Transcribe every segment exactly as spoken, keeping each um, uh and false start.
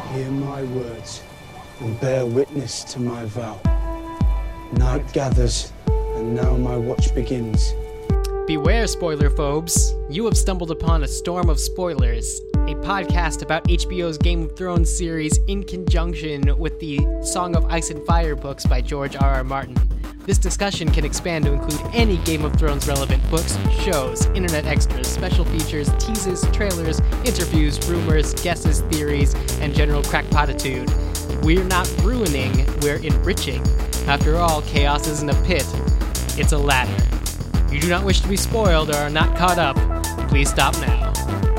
Hear my words and bear witness to my vow. Night gathers, and now my watch begins. Beware, spoiler phobes. You have stumbled upon a storm of spoilers, a podcast about H B O's Game of Thrones series in conjunction with the Song of Ice and Fire books by George R R. Martin. This discussion can expand to include any Game of Thrones relevant books, shows, internet extras, special features, teases, trailers, interviews, rumors, guesses, theories, and general crackpotitude. We're not ruining, we're enriching. After all, chaos isn't a pit, it's a ladder. You do not wish to be spoiled or are not caught up, please stop now.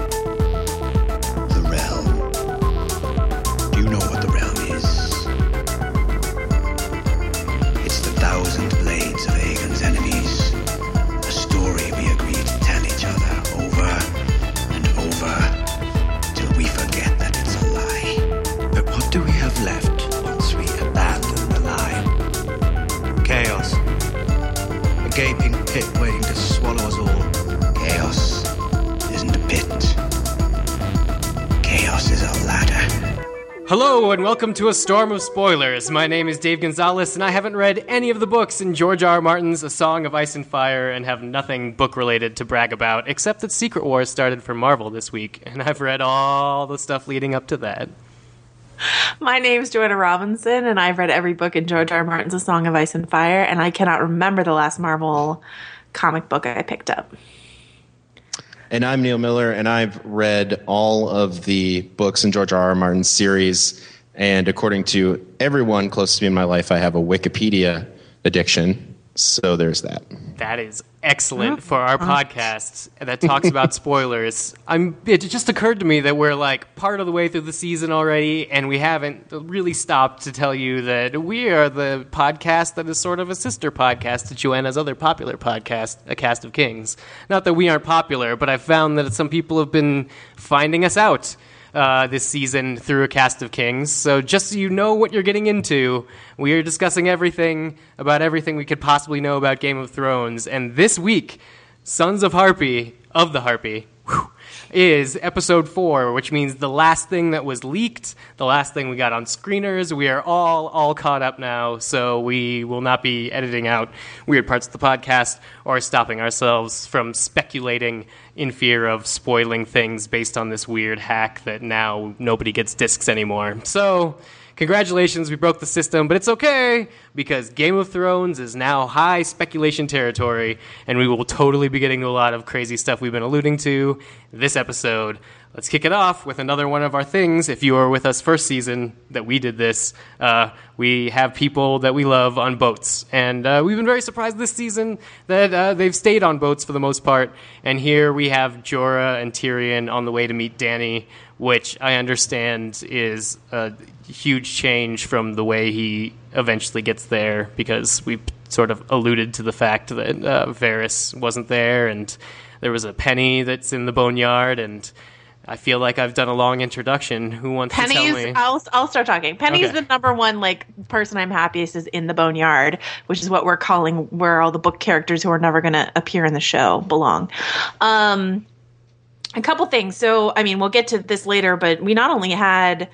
The realm. Do you know what the realm is? It's the thousand blades of Aegon's enemies. A story we agreed to tell each other over and over till we forget that it's a lie. But what do we have left once we abandon the lie? Chaos. A gaping pit waiting to swallow us all. Chaos isn't a pit. Chaos is a ladder. Hello and welcome to A Storm of Spoilers. My name is Dave Gonzalez and I haven't read any of the books in George R R. Martin's A Song of Ice and Fire and have nothing book-related to brag about, except that Secret Wars started for Marvel this week, and I've read all the stuff leading up to that. My name's Joanna Robinson, and I've read every book in George R R. Martin's A Song of Ice and Fire, and I cannot remember the last Marvel comic book I picked up. And I'm Neil Miller, and I've read all of the books in George R R. Martin's series, and according to everyone close to me in my life, I have a Wikipedia addiction, so there's that. That is excellent for our podcast that talks about spoilers. I'm, it just occurred to me that we're like part of the way through the season already, and we haven't really stopped to tell you that we are the podcast that is sort of a sister podcast to Joanna's other popular podcast, A Cast of Kings. Not that we aren't popular, but I've found that some people have been finding us out Uh, this season through A Cast of Kings. So just so you know what you're getting into, we are discussing everything about everything we could possibly know about Game of Thrones. And this week, Sons of Harpy, of the Harpy, whew, is episode four, which means the last thing that was leaked, the last thing we got on screeners. We are all, all caught up now, so we will not be editing out weird parts of the podcast or stopping ourselves from speculating in fear of spoiling things based on this weird hack that now nobody gets discs anymore. So, congratulations, we broke the system, but it's okay, because Game of Thrones is now high speculation territory, and we will totally be getting to a lot of crazy stuff we've been alluding to this episode. Let's kick it off with another one of our things. If you were with us first season that we did this, uh, we have people that we love on boats. And uh, we've been very surprised this season that uh, they've stayed on boats for the most part. And here we have Jorah and Tyrion on the way to meet Dany, which I understand is a huge change from the way he eventually gets there, because we sort of alluded to the fact that uh, Varys wasn't there, and there was a Penny that's in the boneyard, and I feel like I've done a long introduction. Who wants Penny's, to tell me? I'll, I'll start talking. Penny's Okay. the number one like person I'm happiest is in the boneyard, which is what we're calling where all the book characters who are never going to appear in the show belong. Um, a couple things. So, I mean, we'll get to this later, but we not only had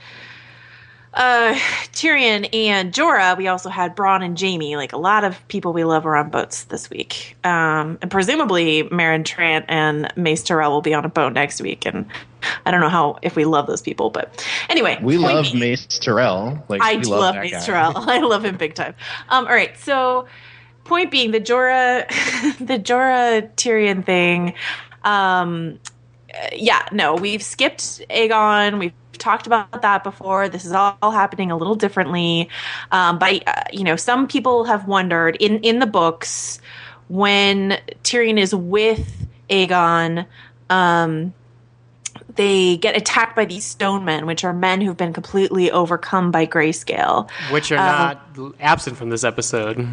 uh, Tyrion and Jorah, we also had Bronn and Jaime. Like, a lot of people we love are on boats this week. Um, and presumably Meryn Trant and Mace Tyrell will be on a boat next week. And I don't know how, if we love those people, but anyway. We love being, Mace Tyrell. Like, I we do love, love that Mace guy. Tyrell. I love him big time. Um, all right. So point being, the Jorah, the Jorah Tyrion thing, um, yeah, no, we've skipped Aegon. We've talked about that before. This is all, all happening a little differently. Um, but, uh, you know, some people have wondered in, in the books when Tyrion is with Aegon, um, they get attacked by these stone men, which are men who've been completely overcome by grayscale. Which are Um, not absent from this episode.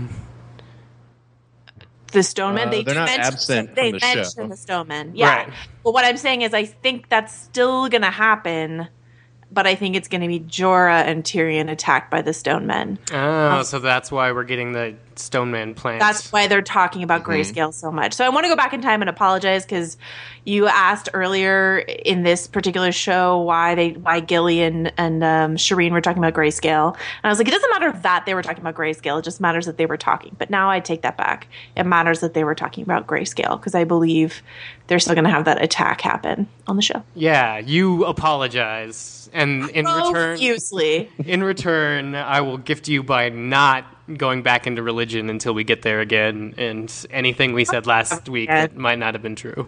The stone men, Uh, they they're do not mention, absent they from the mention show. the stone men. Yeah. Right. But what I'm saying is I think that's still going to happen but I think it's going to be Jorah and Tyrion attacked by the Stone Men. Oh, Um, so that's why we're getting the Stone Man plans. That's why they're talking about Mm-hmm. grayscale so much. So I want to go back in time and apologize because you asked earlier in this particular show why they why Gillian and um, Shireen were talking about grayscale, and I was like, it doesn't matter that they were talking about grayscale; it just matters that they were talking. But now I take that back. It matters that they were talking about grayscale because I believe they're still going to have that attack happen on the show. Yeah, you apologize, and in return, Profusely. in return, I will gift you by not going back into religion until we get there again, and anything we said last week that might not have been true.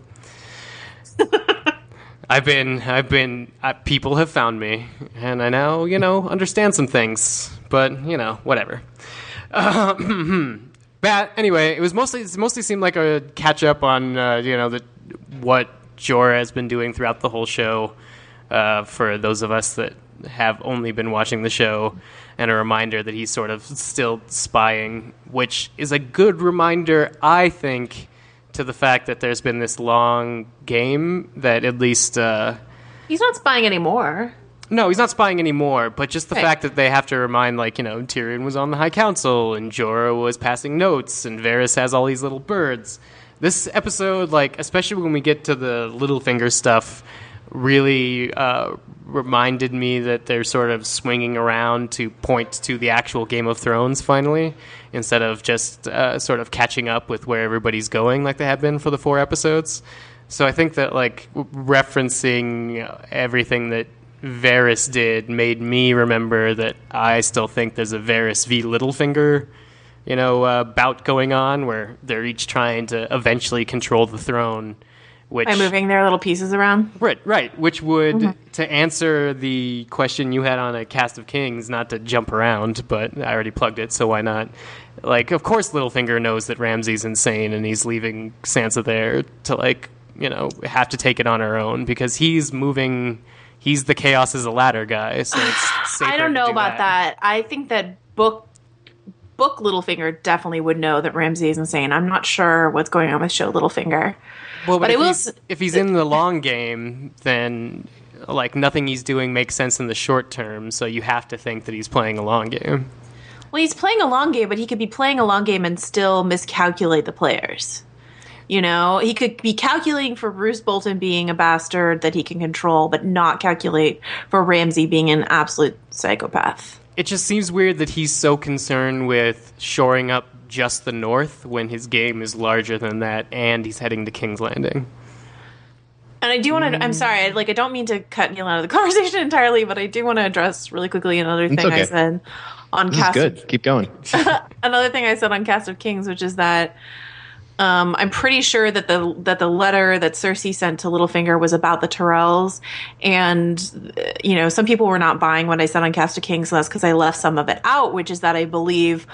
I've been, I've been, uh, people have found me, and I now, you know, understand some things, but, you know, whatever. Uh, but anyway, it was mostly, it mostly seemed like a catch up on, uh, you know, the, what Jorah has been doing throughout the whole show, uh, for those of us that have only been watching the show, and a reminder that he's sort of still spying, which is a good reminder, I think, to the fact that there's been this long game that at least... Uh, He's not spying anymore. no, he's not spying anymore, but just the Right. fact that they have to remind, like, you know, Tyrion was on the High Council, and Jorah was passing notes, and Varys has all these little birds. This episode, like, especially when we get to the Littlefinger stuff, really uh, reminded me that they're sort of swinging around to point to the actual Game of Thrones finally, instead of just uh, sort of catching up with where everybody's going like they have been for the four episodes. So I think that, like, referencing everything that Varys did made me remember that I still think there's a Varys v. Littlefinger, you know, uh, bout going on where they're each trying to eventually control the throne. Which, By moving their little pieces around. Right, right. Which would, Mm-hmm. to answer the question you had on a Cast of Kings, not to jump around, but I already plugged it, so why not? Like, of course Littlefinger knows that Ramsay's insane and he's leaving Sansa there to, like, you know, have to take it on her own because he's moving, he's the chaos is a ladder guy, so it's safer I don't to know do about that. I think that book book Littlefinger definitely would know that Ramsay is insane. I'm not sure what's going on with show Littlefinger. Well, but, But if, I will he's, s- if he's in the long game, then, like, nothing he's doing makes sense in the short term, so you have to think that he's playing a long game. Well, he's playing a long game, but he could be playing a long game and still miscalculate the players. You know, he could be calculating for Bruce Bolton being a bastard that he can control, but not calculate for Ramsay being an absolute psychopath. It just seems weird that he's so concerned with shoring up just the North when his game is larger than that, and he's heading to King's Landing. And I do want to, I'm sorry, I- like, I don't mean to cut Neil out of the conversation entirely, but I do want to address really quickly another thing okay. I said on This is Cast good. Keep going. another thing I said on Cast of Kings, which is that um, I'm pretty sure that the that the letter that Cersei sent to Littlefinger was about the Tyrells, and uh, you know, some people were not buying what I said on Cast of Kings, so that's because I left some of it out, which is that I believe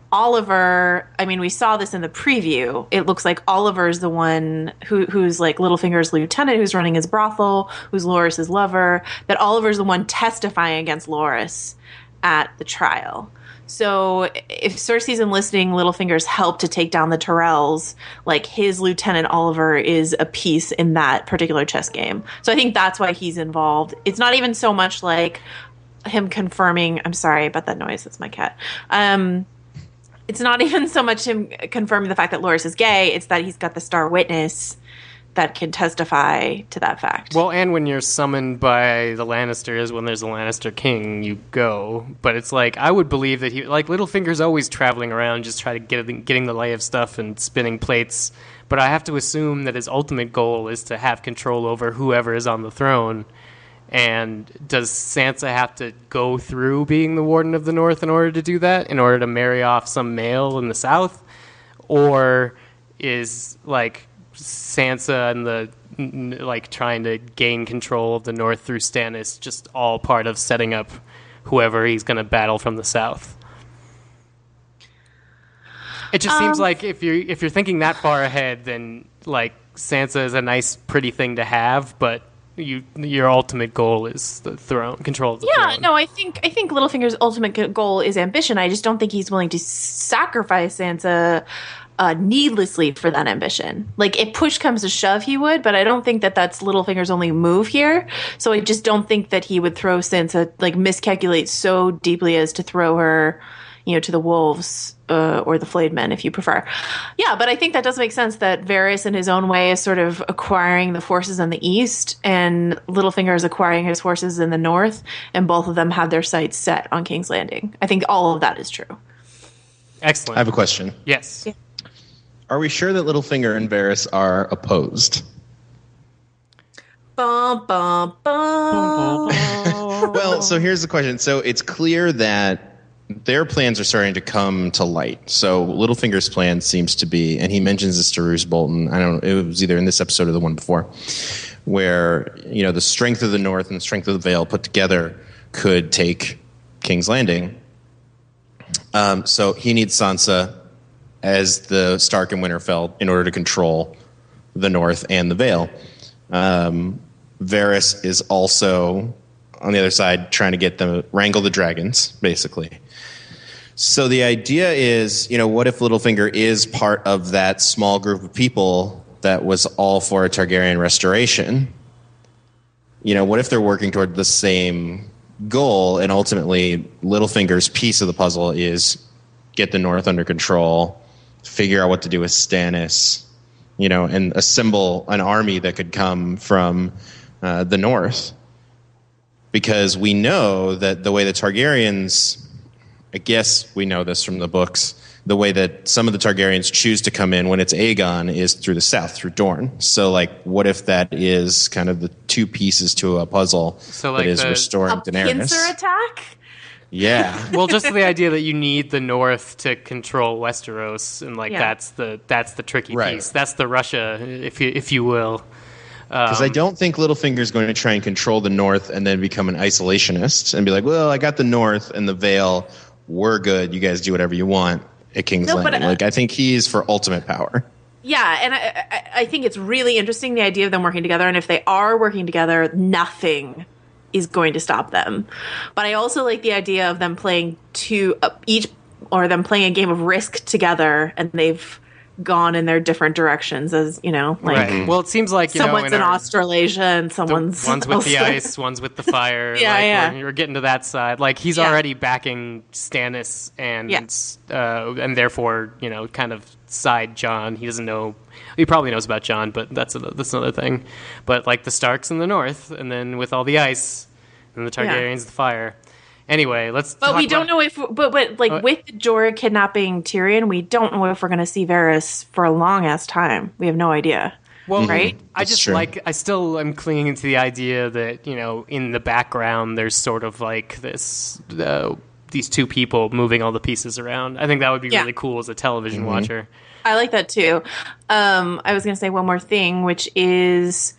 Oliver. I mean, we saw this in the preview. It looks like Oliver is the one who who's like Littlefinger's lieutenant, who's running his brothel, who's Loras's lover. That Oliver's the one testifying against Loras at the trial. So if Cersei's enlisting Littlefinger's help to take down the Tyrells, like his lieutenant Oliver is a piece in that particular chess game. So I think that's why he's involved. It's not even so much like him confirming. I'm sorry about that noise. That's my cat. Um, it's not even so much him confirming the fact that Loras is gay. It's that he's got the star witness that can testify to that fact. Well, and when you're summoned by the Lannisters, when there's a Lannister king, you go. But it's like, I would believe that he, like, Littlefinger's always traveling around just trying to get getting the lay of stuff and spinning plates. But I have to assume that his ultimate goal is to have control over whoever is on the throne. And does Sansa have to go through being the Warden of the North in order to do that? In order to marry off some male in the South? Or is, like, Sansa and the n- like trying to gain control of the North through Stannis just all part of setting up whoever he's going to battle from the South? It just seems Um, like if you're if you're thinking that far ahead, then like Sansa is a nice, pretty thing to have, but you your ultimate goal is the throne, control of the Yeah, throne. no, I think I think Littlefinger's ultimate g- goal is ambition. I just don't think he's willing to sacrifice Sansa uh, needlessly for that ambition. Like, if push comes to shove, he would, but I don't think that that's Littlefinger's only move here. So I just don't think that he would throw Sansa, like, miscalculate so deeply as to throw her, you know, to the wolves uh, or the flayed men, if you prefer. Yeah, but I think that does make sense that Varys, in his own way, is sort of acquiring the forces in the east, and Littlefinger is acquiring his forces in the north, and both of them have their sights set on King's Landing. I think all of that is true. Excellent. I have a question. Yes. Yeah. Are we sure that Littlefinger and Varys are opposed? Bum, bum, bum. Well, so here's the question. So it's clear that their plans are starting to come to light. So Littlefinger's plan seems to be, and he mentions this to Roose Bolton, I don't know, it was either in this episode or the one before, where, you know, the strength of the North and the strength of the Vale put together could take King's Landing. Um, so he needs Sansa as the Stark and Winterfell in order to control the North and the Vale. Um, Varys is also on the other side trying to get them wrangle the dragons, basically. So the idea is, you know, what if Littlefinger is part of that small group of people that was all for a Targaryen restoration? You know, what if they're working toward the same goal, and ultimately Littlefinger's piece of the puzzle is get the North under control, figure out what to do with Stannis, you know, and assemble an army that could come from uh, the North. Because we know that the way the Targaryens, I guess we know this from the books, the way that some of the Targaryens choose to come in when it's Aegon is through the south, through Dorne. So, like, what if that is kind of the two pieces to a puzzle so, like, that is the, restoring a Daenerys? pincer attack? Yeah. Well, just the idea that you need the North to control Westeros, and like Yeah. that's the that's the tricky Right. piece. That's the Russia, if you if you will. Because Um, I don't think Littlefinger's going to try and control the North and then become an isolationist and be like, well, I got the North and the Vale. We're good. You guys do whatever you want at King's No, but, Landing. uh, like, I think he's for ultimate power. Yeah, and I, I, I think it's really interesting, the idea of them working together. And if they are working together, nothing is going to stop them. But I also like the idea of them playing two uh, each, or them playing a game of Risk together, and they've gone in their different directions. As you know, like right. Well, it seems like you someone's know, in our, Australasia and the- someone's one's with the elsewhere. ice, one's with the fire. Yeah, like, yeah. We're, we're getting to that side. Like he's Yeah. already backing Stannis, and Yeah. uh, and therefore, you know, kind of side Jon. He doesn't know. He probably knows about Jon, but that's a, that's another thing. But like the Starks in the north, and then with all the ice, and the Yeah. Targaryens, the fire. Anyway, let's. But talk we don't about- know if, but but like Uh, with Jorah kidnapping Tyrion, we don't know if we're going to see Varys for a long ass time. We have no idea. Well, Right? I That's just true. like I still am clinging to the idea that you know in the background there's sort of like this uh, these two people moving all the pieces around. I think that would be Yeah. really cool as a television watcher. I like that too. Um, I was going to say one more thing, which is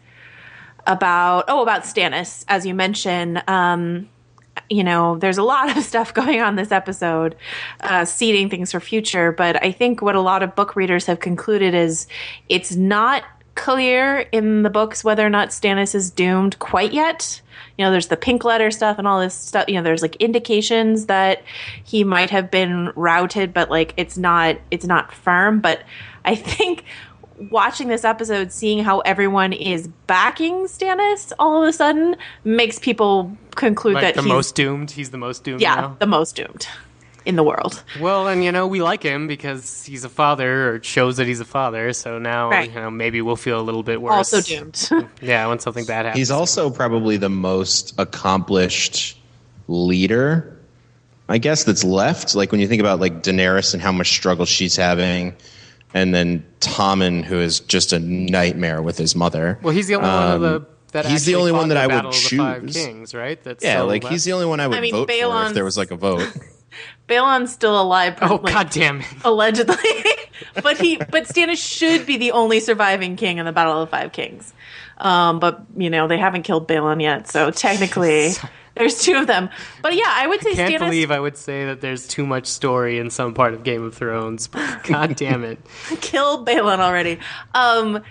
about oh about Stannis, as you mentioned. Um, you know, there's a lot of stuff going on this episode, uh, seeding things for future. But I think what a lot of book readers have concluded is it's not clear in the books whether or not Stannis is doomed quite yet. You know, there's the pink letter stuff and all this stuff. You know, there's like indications that he might have been routed, but like it's not it's not firm. But I think watching this episode, seeing how everyone is backing Stannis all of a sudden makes people conclude Like that the he's most doomed. He's the most doomed. yeah now. the most doomed in the world. Well, and you know we like him because he's a father, or it shows that he's a father. So now Right. you know maybe we'll feel a little bit worse. Also doomed. Yeah, when something bad happens. He's also probably the most accomplished leader, I guess, that's left. Like when you think about like Daenerys and how much struggle she's having, and then Tommen, who is just a nightmare with his mother. Well, he's the only one of the. That he's the actually only fought one that the I would Battle of the Five choose. Kings, right? That's Yeah, still like left. he's the only one I would I mean, vote for Balon's- if there was like a vote. Balon's still alive. Oh like, God damn it! allegedly. but he but Stannis should be the only surviving king in the Battle of the Five Kings. Um, but you know, they haven't killed Balon yet, so technically there's two of them. But yeah, I would say Can't Stannis believe I would say that there's too much story in some part of Game of Thrones. But God damn it! killed Balon already. Um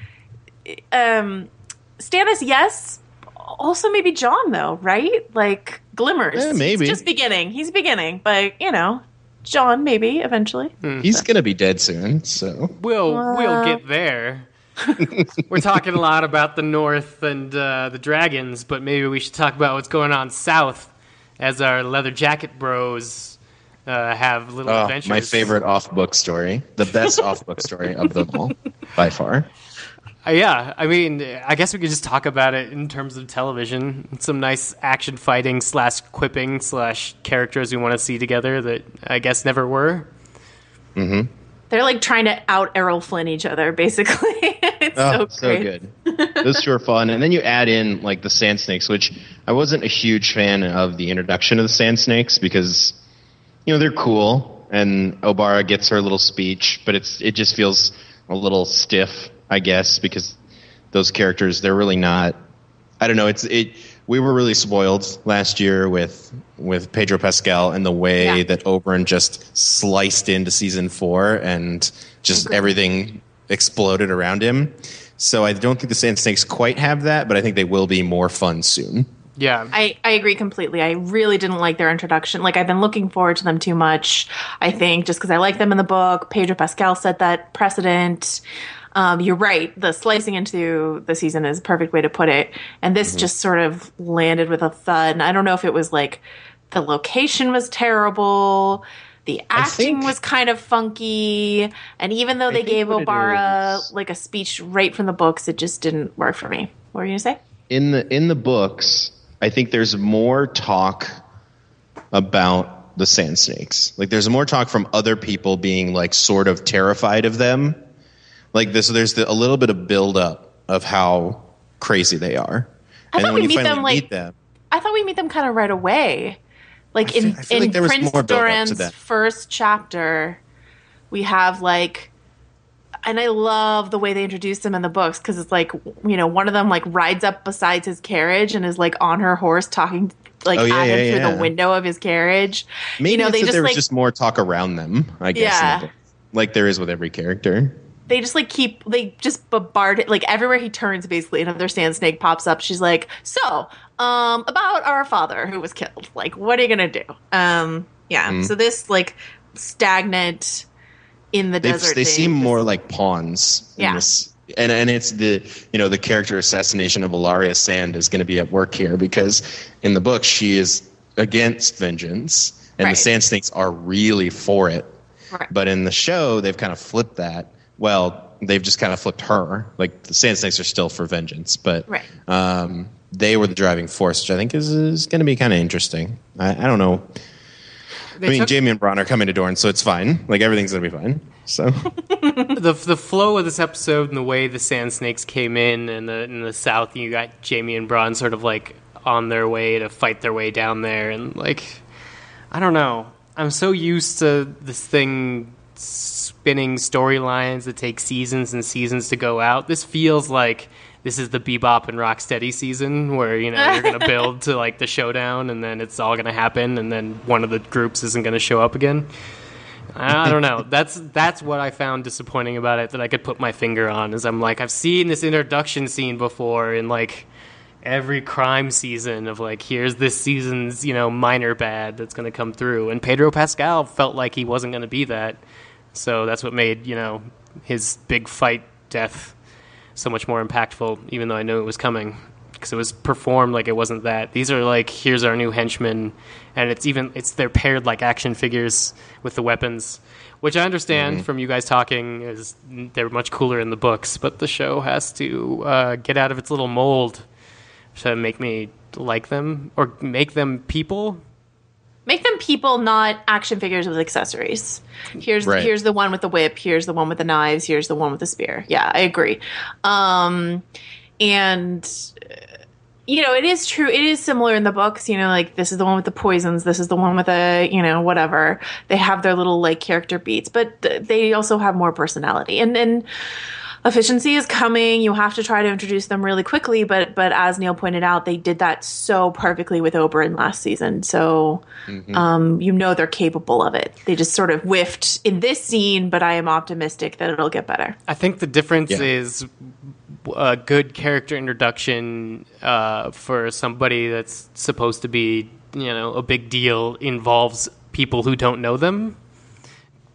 um Stannis, yes. Also maybe Jon though, right? Like glimmers. Yeah, maybe. He's just beginning. He's beginning, but you know, John, maybe eventually. He's gonna be dead soon, so We'll Uh, we'll get there. We're talking a lot about the North and uh, the dragons, but maybe we should talk about what's going on south, as our leather jacket bros uh, have little oh, adventures. my favorite off-book story, the best off-book story of them all, by far. Uh, yeah, I mean, I guess we could just talk about it in terms of television. Some nice action fighting slash quipping slash characters we want to see together that I guess never were. Mm-hmm. They're like trying to out Errol Flynn each other, basically. It's Oh, so so great. good. Those two are fun. And then you add in like the Sand Snakes, which I wasn't a huge fan of the introduction of the Sand Snakes because, you know, they're cool and Obara gets her little speech, but it's it just feels a little stiff, I guess, because those characters, they're really not, I don't know, it's it we were really spoiled last year with with Pedro Pascal and the way Yeah. that Oberyn just sliced into season four and just everything exploded around him. So I don't think the Sand Snakes quite have that, but I think they will be more fun soon. Yeah. I, I agree completely. I really didn't like their introduction. Like, I've been looking forward to them too much, I think, just because I like them in the book. Pedro Pascal set that precedent. Um, you're right. The slicing into the season is a perfect way to put it. And this Mm-hmm. just sort of landed with a thud. And I don't know if it was like the location was terrible. The acting think- was kind of funky. And even though they think gave what it Obara is- like a speech right from the books, it just didn't work for me. What were you going to say? In the in the books, I think there's more talk about the Sand Snakes. Like there's more talk from other people being like sort of terrified of them. Like this, there's the, a little bit of build up of how crazy they are. I and thought then we when you meet finally them, like- meet them, I thought we meet them kind of right away. Like in, I feel in like there was Prince more build-up to Doran's that. first chapter, we have like, and I love the way they introduced them in the books because it's like, you know, one of them like rides up beside his carriage and is like on her horse talking like Oh, yeah, at him yeah, through yeah. the window of his carriage. maybe you know, it's they that just there was like just more talk around them, I guess, in the Yeah. book. Like there is with every character. they just like keep they just bombard it like everywhere he turns. Basically, another sand snake pops up. She's like, so um about our father who was killed, like what are you gonna do? Um yeah Mm-hmm. so this like stagnant in the They, desert they thing seem just- more like pawns. In Yeah. this, and and it's the you know the character assassination of Ilaria Sand is going to be at work here because in the book she is against vengeance and Right. the Sand Snakes are really for it. Right. But in the show they've kind of flipped that. Well, they've just kind of flipped her. Like the Sand Snakes are still for vengeance, but Right. um, they were the driving force, which I think is is going to be kind of interesting. I, I don't know. They I mean, took- Jamie and Bronn are coming to Dorne, so it's fine. Like everything's going to be fine. So. the the flow of this episode and the way the Sand Snakes came in and the in the south, you got Jamie and Bronn sort of like on their way to fight their way down there, and like I don't know, I'm so used to this thing spinning storylines that take seasons and seasons to go out. This feels like this is the Bebop and Rocksteady season where, you know, you're going to build to like the showdown and then it's all going to happen and then one of the groups isn't going to show up again. I don't know. That's that's what I found disappointing about it that I could put my finger on is I'm like, I've seen this introduction scene before in like every crime season of like, here's this season's, you know, minor bad that's going to come through. And Pedro Pascal felt like he wasn't going to be that. So that's what made, you know, his big fight death so much more impactful, even though I knew it was coming. Because it was performed like it wasn't that. These are like, here's our new henchmen, and it's even it's they're paired like action figures with the weapons, which I understand from you guys talking is they're much cooler in the books, but the show has to uh, get out of its little mold to make me like them or make them people. Make them people, not action figures with accessories. Here's Right. here's the one with the whip. Here's the one with the knives. Here's the one with the spear. Yeah, I agree. Um, and uh, you know, it is true. It is similar in the books. You know, like this is the one with the poisons. This is the one with the you know whatever. They have their little like character beats, but th- they also have more personality. And and efficiency is coming. You have to try to introduce them really quickly, but but as Neil pointed out, they did that so perfectly with Oberyn last season. So um, you know they're capable of it. They just sort of whiffed in this scene, but I am optimistic that it'll get better. I think the difference Yeah. is a good character introduction uh, for somebody that's supposed to be, you know, a big deal involves people who don't know them.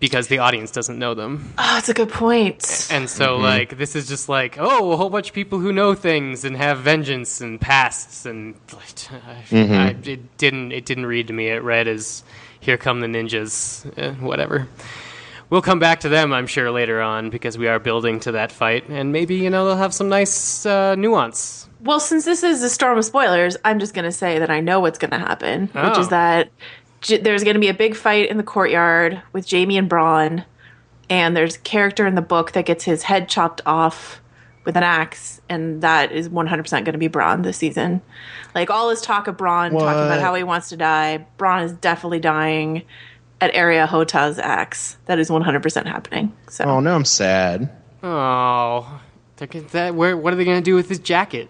because the audience doesn't know them. Oh, that's a good point. And so, mm-hmm. like, this is just like, oh, a whole bunch of people who know things and have vengeance and pasts, and mm-hmm. I, it didn't it didn't read to me. It read as, here come the ninjas, eh, whatever. We'll come back to them, I'm sure, later on, because we are building to that fight, and maybe, you know, they'll have some nice uh, nuance. Well, since this is a storm of spoilers, I'm just going to say that I know what's going to happen, oh. which is that J- there's going to be a big fight in the courtyard with Jaime and Bronn, and there's a character in the book that gets his head chopped off with an axe, and that is one hundred percent going to be Bronn this season. Like, all this talk of Bronn, what? talking about how he wants to die, Bronn is definitely dying at Area Hota's axe. That is one hundred percent happening. So. Oh, no, I'm sad. Oh, that, where, what are they going to do with his jacket?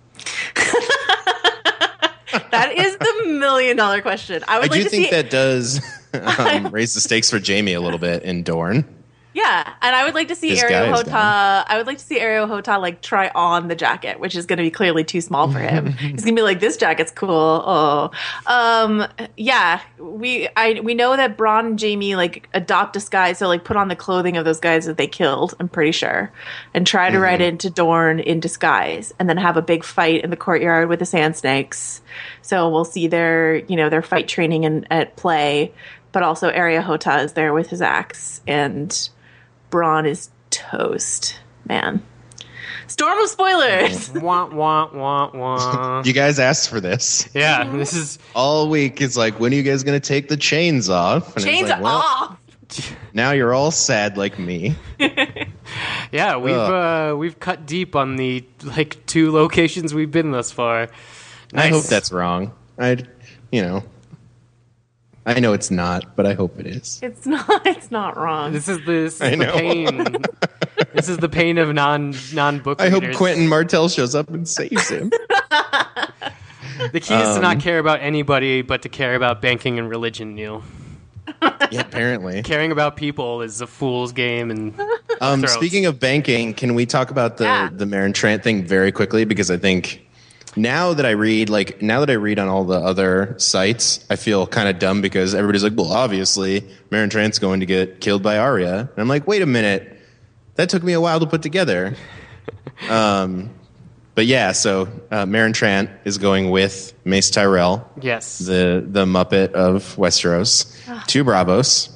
That is the million dollar question. I would I like do to think see that does um, raise the stakes for Jaime a little bit in Dorne. Yeah, and I would like to see His Ariel guy is Hota. down. I would like to see Ariel Hota like try on the jacket, which is going to be clearly too small for him. He's going to be like, "This jacket's cool." Oh, um, yeah. We I we know that Bronn and Jaime like adopt disguise, so like put on the clothing of those guys that they killed. I'm pretty sure, and try to mm-hmm. ride into Dorne in disguise, and then have a big fight in the courtyard with the Sand Snakes. So we'll see their you know their fight training in, at play, but also Ariel Hota is there with his axe and. Bronn is toast, man. Storm of spoilers. Wah, wah, wah, wah. You guys asked for this. Yeah, this is all week. It's like, when are you guys going to take the chains off? And chains like, well, off. Now you're all sad like me. Yeah, we've uh, we've cut deep on the like two locations we've been thus far. Nice. I hope that's wrong. I, you know. I know it's not, but I hope it is. It's not. It's not wrong. This is the, this is the pain. This is the pain of non non book. I readers. hope Quentin Martell shows up and saves him. The key is um, to not care about anybody, but to care about banking and religion, Neil. Yeah, apparently. Caring about people is a fool's game. And um, speaking of banking, can we talk about the yeah. the Meryn Trant thing very quickly? Because I think. Now that I read, like, now that I read on all the other sites, I feel kind of dumb because everybody's like, well, obviously, Meryn Trant's going to get killed by Arya. And I'm like, wait a minute. That took me a while to put together. um, but yeah, so uh, Meryn Trant is going with Mace Tyrell. Yes. The, the Muppet of Westeros. to Bravos.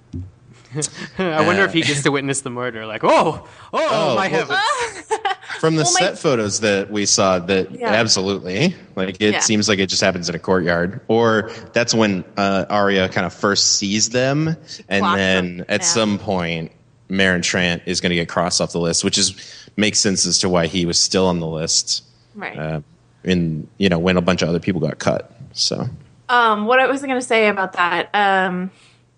I wonder uh, if he gets to witness the murder. Like, oh, oh, oh my well, heavens. From the well, set my... photos that we saw, that yeah. absolutely, like it yeah. seems like it just happens in a courtyard, or that's when uh, Arya kind of first sees them, she and then them. at yeah. some point, Meryn Trant is going to get crossed off the list, which is makes sense as to why he was still on the list, right? Uh, in you know when a bunch of other people got cut. So, um, what I was going to say about that, um.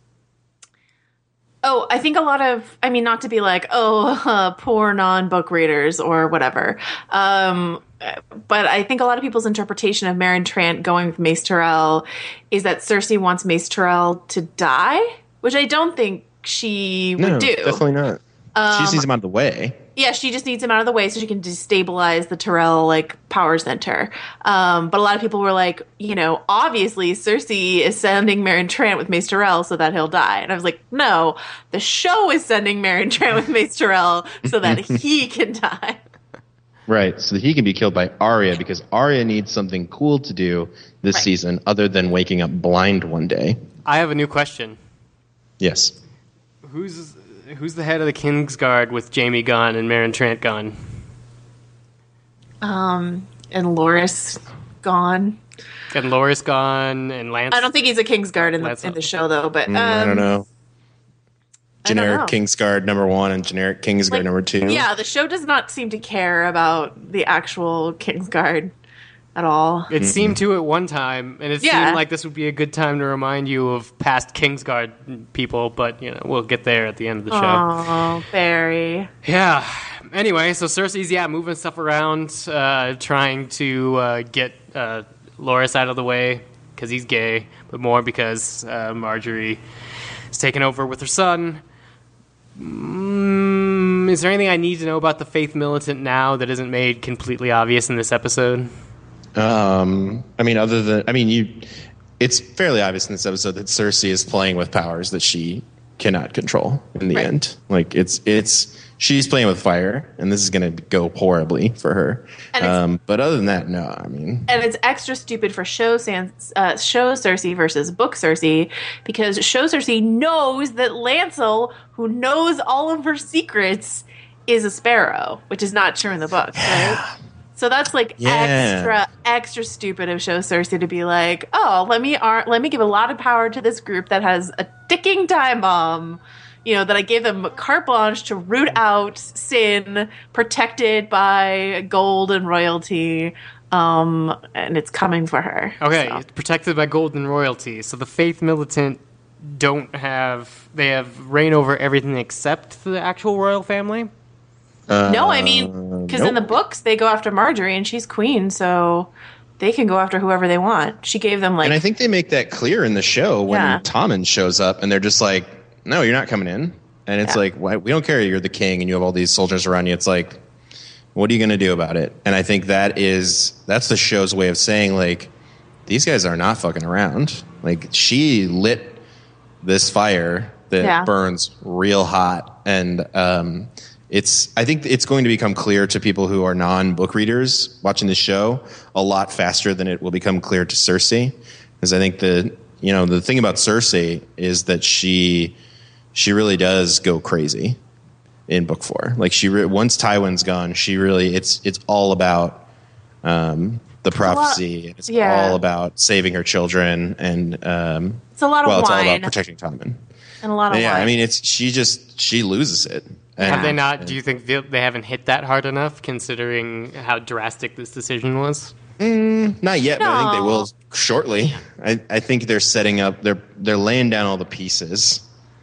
Oh, I think a lot of, I mean, not to be like, oh, uh, poor non-book readers or whatever. Um, but I think a lot of people's interpretation of Meryn Trant going with Mace Tyrell is that Cersei wants Mace Tyrell to die, which I don't think she would no, do. Definitely not. Um, she just needs him out of the way. Yeah, she just needs him out of the way so she can destabilize the Tyrell like power center. Um, but a lot of people were like, you know, obviously Cersei is sending Meryn Trant with Mace Tyrell so that he'll die. And I was like, no, the show is sending Meryn Trant with Mace Tyrell so that he can die. Right, so that he can be killed by Arya because Arya needs something cool to do this right. season other than waking up blind one day. I have a new question. Yes. Who's who's the head of the Kingsguard with Jaime gone and Meryn Trant gone? Um, and Loras gone. And Loras gone and Lance. I don't think he's a Kingsguard in the in the show though, but um, mm, I don't know. Generic know. Kingsguard number one and generic Kingsguard like, number two. Yeah, the show does not seem to care about the actual Kingsguard at all. It mm-hmm. seemed to at one time, and it yeah. seemed like this would be a good time to remind you of past Kingsguard people, but you know we'll get there at the end of the show. Oh, Barry. Yeah. Anyway, so Cersei's yeah moving stuff around, uh, trying to uh, get uh, Loras out of the way because he's gay, but more because uh, Marjorie is taking over with her son. Mm, is there anything I need to know about the Faith Militant now that isn't made completely obvious in this episode? Um, I mean, other than, I mean, you, it's fairly obvious in this episode that Cersei is playing with powers that she cannot control in the Right. end. Like it's it's she's playing with fire, and this is going to go horribly for her. And it's- Um, but other than that, no. I mean, And it's extra stupid for show Sans, uh, show Cersei versus book Cersei, because show Cersei knows that Lancel, who knows all of her secrets, is a sparrow, which is not true in the books, right? So that's like Yeah. extra, extra stupid of show Cersei to be like, oh, let me ar- let me give a lot of power to this group that has a ticking time bomb. You know, that I gave them carte blanche to root out sin, protected by gold and royalty, um, and it's coming for her. Okay, so. it's protected by golden royalty. So the Faith Militant don't have they have reign over everything except the actual royal family. No, I mean, because in the nope. books they go after Marjorie and she's queen, so they can go after whoever they want. She gave them like, and I think they make that clear in the show when Yeah. Tommen shows up, and they're just like, "No, you're not coming in." And it's Yeah. like, "Why? We don't care. You're the king, and you have all these soldiers around you." It's like, what are you going to do about it? And I think that is that's the show's way of saying, like, these guys are not fucking around. Like, she lit this fire that Yeah. burns real hot, and um, it's. I think it's going to become clear to people who are non-book readers watching the show a lot faster than it will become clear to Cersei, because I think the you know the thing about Cersei is that she she really does go crazy in book four. Like she re- once Tywin's gone, she really it's it's all about um, the prophecy. and It's yeah. all about saving her children, and um, it's a lot of well, it's all wine about protecting Tommen. and a lot of Yeah, wine. I mean, it's she just she loses it. And, Have they not? Do you think they, they haven't hit that hard enough, considering how drastic this decision was? Not yet, but I think they No. will shortly. I, I think they're setting up. They're they're laying down all the pieces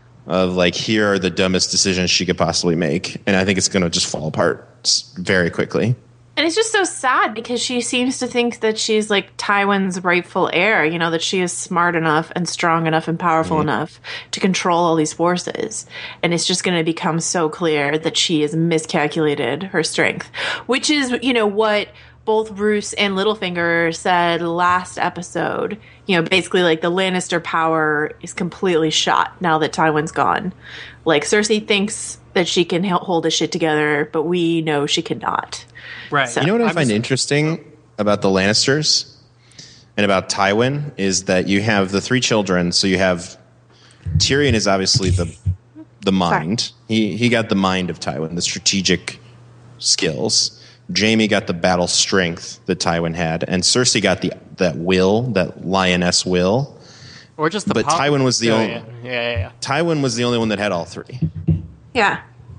of like here are the dumbest decisions she could possibly make, and I think it's going to just fall apart s- very quickly. And it's just so sad because she seems to think that she's like Tywin's rightful heir, you know, that she is smart enough and strong enough and powerful Mm-hmm. enough to control all these forces. And it's just going to become so clear that she has miscalculated her strength, which is, you know, what both Bruce and Littlefinger said last episode. You know, basically like the Lannister power is completely shot now that Tywin's gone. Like Cersei thinks that she can h- hold this shit together, but we know she cannot. Right. So- You know what I I'm find just- interesting about the Lannisters and about Tywin is that you have the three children. So you have Tyrion is obviously the the mind. He he got the mind of Tywin, the strategic skills. Jaime got the battle strength that Tywin had, and Cersei got the that will, that lioness will. Or just the But pop- Tywin was the Oh, only- Yeah, yeah, yeah. yeah. Tywin was the only one that had all three. Yeah.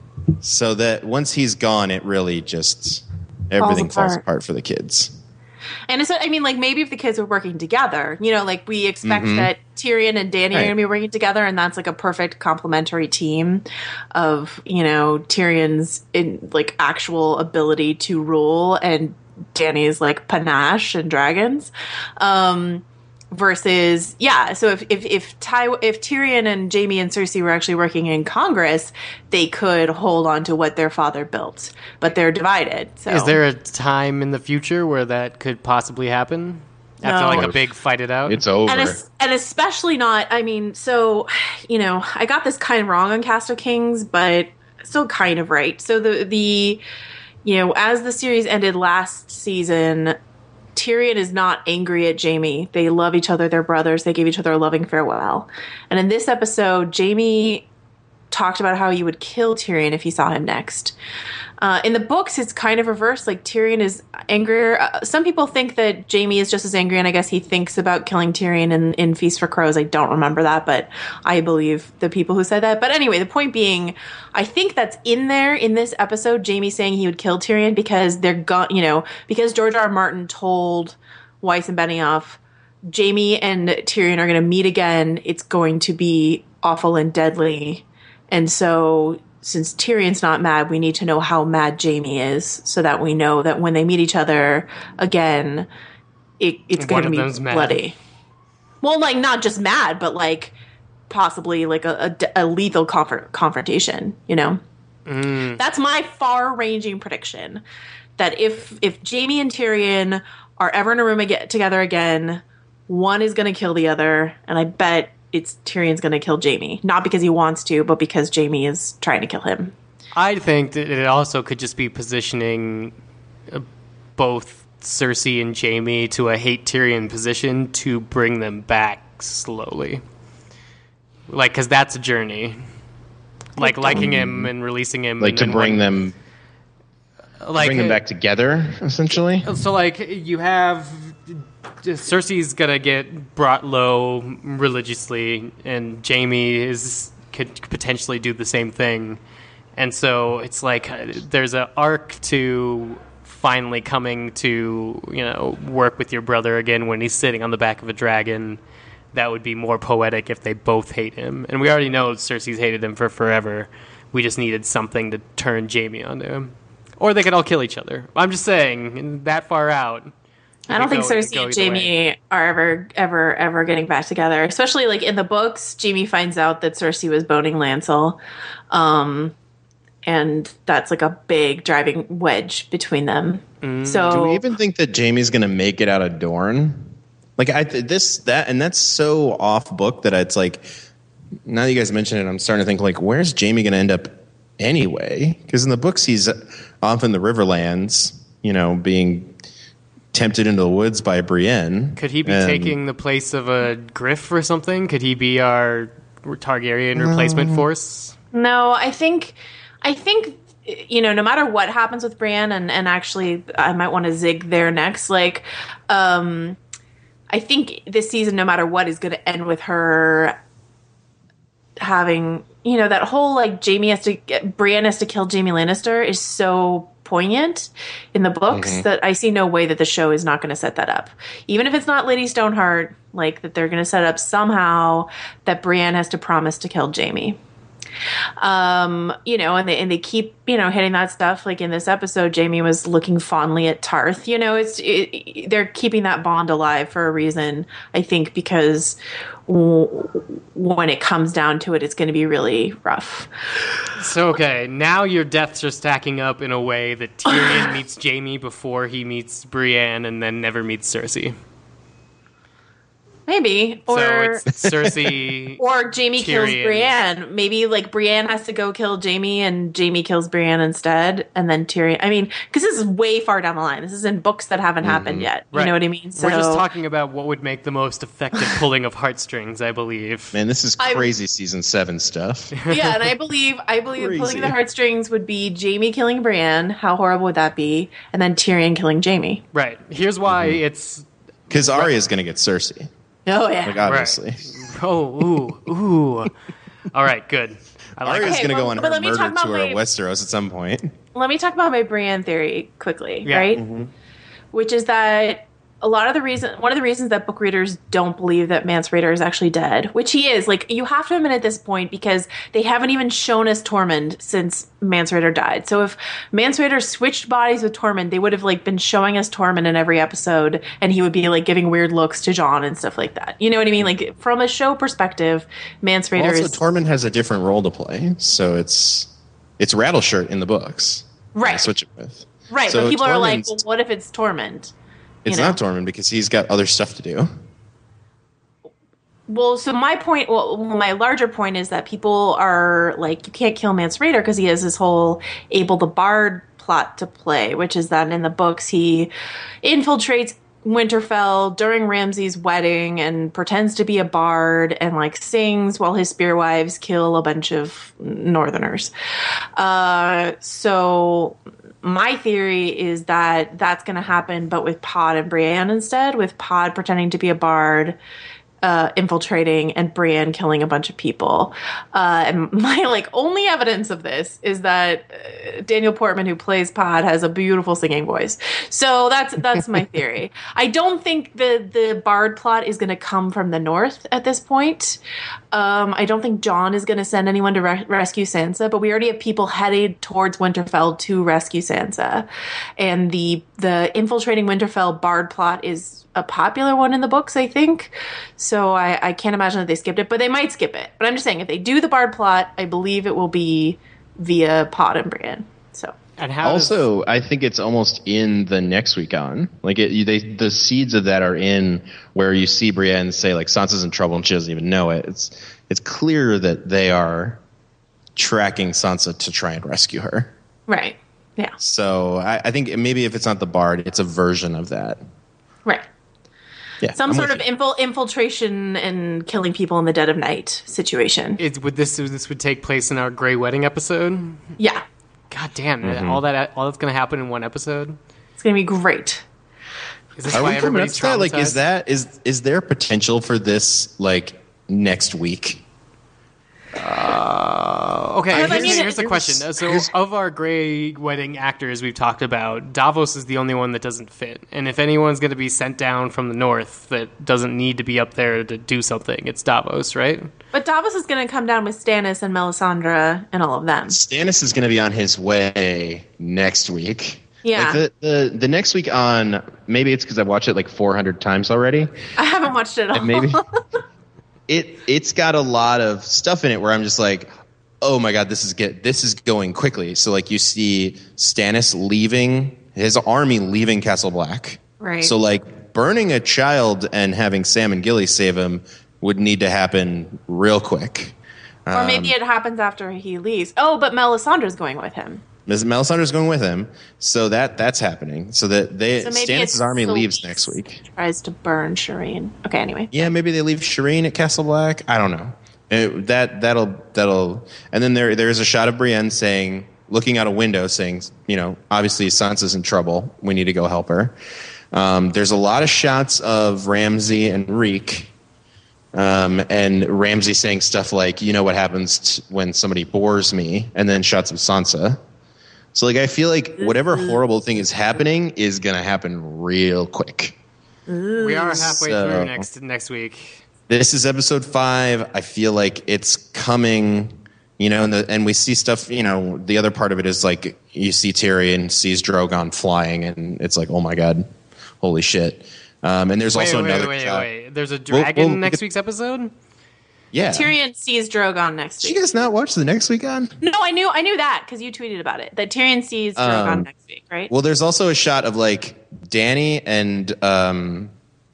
So that once he's gone, it really just everything falls apart. apart for the kids. And it's, I mean, like, maybe if the kids were working together, you know, like, we expect that Tyrion and Dany are Right. going to be working together, and that's, like, a perfect complementary team of, you know, Tyrion's, in like, actual ability to rule, and Dany's, like, panache and dragons. Um, versus, yeah, so if, if, if, Ty, if Tyrion and Jaime and Cersei were actually working in Congress, they could hold on to what their father built, but they're divided. So. Is there a time in the future where that could possibly happen? After No. like a big fight it out? It's over. and, es- and especially not, I mean, so, you know, I got this kind of wrong on Cast of Kings, but still kind of right. So the, the, you know, as the series ended last season, Tyrion is not angry at Jaime. They love each other. They're brothers. They gave each other a loving farewell. And in this episode, Jaime talked about how he would kill Tyrion if he saw him next. Uh, in the books, it's kind of reversed. Like, Tyrion is angrier. Uh, some people think that Jaime is just as angry, and I guess he thinks about killing Tyrion in, in Feast for Crows. I don't remember that, but I believe the people who said that. But anyway, the point being, I think that's in there in this episode, Jaime saying he would kill Tyrion because they're gone, you know, because George R. R. Martin told Weiss and Benioff, Jaime and Tyrion are going to meet again. It's going to be awful and deadly. And so, since Tyrion's not mad, we need to know how mad Jaime is so that we know that when they meet each other again, it, it's One going to of be them's mad. bloody. Well, like, not just mad, but like possibly like a, a, a lethal conf- confrontation, you know? Mm. That's my far-ranging prediction. That if if Jaime and Tyrion are ever in a room ag- together again, one is going to kill the other, and I bet it's Tyrion's going to kill Jaime, not because he wants to, but because Jaime is trying to kill him. I think that it also could just be positioning uh, both Cersei and Jaime to a hate Tyrion position to bring them back slowly. Like, because that's a journey. Like, liking him and releasing him. Like, to bring them... Like, bring them back together, essentially? So, like, you have... Cersei's gonna get brought low religiously, and Jaime is could potentially do the same thing. And so it's like there's an arc to finally coming to, you know, work with your brother again when he's sitting on the back of a dragon. That would be more poetic if they both hate him. And we already know Cersei's hated him for forever. We just needed something to turn Jaime onto him. Or they could all kill each other. I'm just saying, that far out. I don't think Cersei and Jaime are ever, ever, ever getting back together. Especially, like, in the books, Jaime finds out that Cersei was boning Lancel. Um, and that's, like, a big driving wedge between them. Mm. So, do we even think that Jaime's going to make it out of Dorne? Like, I this, that, and that's so off book that it's like, now that you guys mention it, I'm starting to think, like, where's Jaime going to end up anyway? Because in the books, he's off in the Riverlands, you know, being tempted into the woods by Brienne. Could he be and, taking the place of a Griff or something? Could he be our Targaryen replacement uh, force? No, I think, I think, you know, no matter what happens with Brienne, and, and actually I might want to zig there next, like, um, I think this season, no matter what, is going to end with her having, you know, that whole, like, Jaime has to, get, Brienne has to kill Jaime Lannister is so poignant in the books mm-hmm. that I see no way that the show is not going to set that up. Even if it's not Lady Stoneheart, like, that they're going to set up somehow that Brienne has to promise to kill Jaime. Um, you know, and they and they keep, you know, hitting that stuff. Like in this episode, Jaime was looking fondly at Tarth. You know, it's it, they're keeping that bond alive for a reason. I think because w- when it comes down to it, it's going to be really rough. So okay, now your deaths are stacking up in a way that Tyrion meets Jaime before he meets Brienne, and then never meets Cersei. Maybe. Or so it's Cersei. Or Jaime Tyrion. kills Brienne. Maybe, like, Brienne has to go kill Jaime and Jaime kills Brienne instead. And then Tyrion. I mean, because this is way far down the line. This is in books that haven't mm-hmm. happened yet. You right. know what I mean? So, we're just talking about what would make the most effective pulling of heartstrings, I believe. Man, this is crazy I, season seven stuff. Yeah, and I believe I believe crazy. Pulling the heartstrings would be Jaime killing Brienne. How horrible would that be? And then Tyrion killing Jaime. Right. Here's why mm-hmm. it's... Because Arya's going to get Cersei. Oh, yeah. Like, obviously. Right. Oh, ooh, ooh. All right, good. I like Arya's okay, going to well, go on her murder tour my, of Westeros at some point. Let me talk about my Brienne theory quickly, yeah. right? Mm-hmm. Which is that a lot of the reason, one of the reasons that book readers don't believe that Mance Rayder is actually dead, which he is, like, you have to admit at this point because they haven't even shown us Tormund since Mance Rayder died. So if Mance Rayder switched bodies with Tormund, they would have, like, been showing us Tormund in every episode, and he would be, like, giving weird looks to Jon and stuff like that. You know what I mean? Like, from a show perspective, Mance Rayder well, also, is... Tormund has a different role to play, so it's it's Rattleshirt in the books. Right. Switch it with. Right, so but people Tormund's, are like, well, what if it's Tormund? It's you know? not Tormund because he's got other stuff to do. Well, so my point, well, my larger point is that people are like, you can't kill Mance Rayder because he has this whole Abel the Bard plot to play, which is that in the books he infiltrates Winterfell during Ramsay's wedding and pretends to be a bard and like sings while his spearwives kill a bunch of Northerners. Uh, so my theory is that that's going to happen, but with Pod and Brienne instead, with Pod pretending to be a bard, uh, infiltrating, and Brienne killing a bunch of people. Uh, and my like only evidence of this is that uh, Daniel Portman, who plays Pod, has a beautiful singing voice. So that's that's my theory. I don't think the the bard plot is going to come from the north at this point. Um, I don't think Jon is going to send anyone to re- rescue Sansa, but we already have people headed towards Winterfell to rescue Sansa, and the the infiltrating Winterfell bard plot is a popular one in the books, I think. So I, I can't imagine that they skipped it, but they might skip it. But I'm just saying, if they do the bard plot, I believe it will be via Pod and Brienne. So And how does- Also, I think it's almost in the next week on. Like it, they, the seeds of that are in where you see Brienne say like Sansa's in trouble and she doesn't even know it. It's it's clear that they are tracking Sansa to try and rescue her. Right. Yeah. So I, I think maybe if it's not the Bard, it's a version of that. Right. Yeah, Some I'm sort with of you. infil- infiltration and killing people in the dead of night situation. It, would this this would take place in our Grey Wedding episode? Yeah. God damn! Mm-hmm. All that all that's going to happen in one episode. It's going to be great. Is this Are why we coming up everybody's to that? Like, is traumatized? that is is there potential for this like next week? Uh, okay, I here's, mean, here's the here's- question. So, here's- of our Grey Wedding actors we've talked about, Davos is the only one that doesn't fit. And if anyone's going to be sent down from the north that doesn't need to be up there to do something, it's Davos, right? But Davos is going to come down with Stannis and Melisandre and all of them. Stannis is going to be on his way next week. Yeah. Like the, the the next week on, maybe it's because I've watched it like four hundred times already. I haven't watched it all. And maybe it it's got a lot of stuff in it where I'm just like, oh my god, this is get this is going quickly. So like you see Stannis leaving his army leaving Castle Black. Right. So like burning a child and having Sam and Gilly save him would need to happen real quick. Or maybe Um, it happens after he leaves. Oh, but Melisandre's going with him. Miz Melisandre's going with him, so that that's happening. So that they So maybe it's Stannis' army Selyse leaves next week. Tries to burn Shireen. Okay, anyway. Yeah, maybe they leave Shireen at Castle Black. I don't know. It- that that'll that'll and then there there's a shot of Brienne saying, looking out a window, saying, you know, obviously Sansa's in trouble. We need to go help her. Um, there's a lot of shots of Ramsay and Reek. Um, and Ramsay saying stuff like, you know what happens t- when somebody bores me, and then shots of Sansa. So, like, I feel like whatever horrible thing is happening is going to happen real quick. We are halfway So- through next next week. This is episode five. I feel like it's coming, you know, and, the, and we see stuff, you know, the other part of it is like you see Tyrion sees Drogon flying, and it's like, oh my God, holy shit. Um, and there's Wait, also wait, another wait, shot. wait. There's a Well, dragon well, next it- week's episode? Yeah. Tyrion sees Drogon next Did week. you guys not watch the next week on? No, I knew I knew that because you tweeted about it. That Tyrion sees Drogon Um, next week, right? Well, there's also a shot of like Dany and um,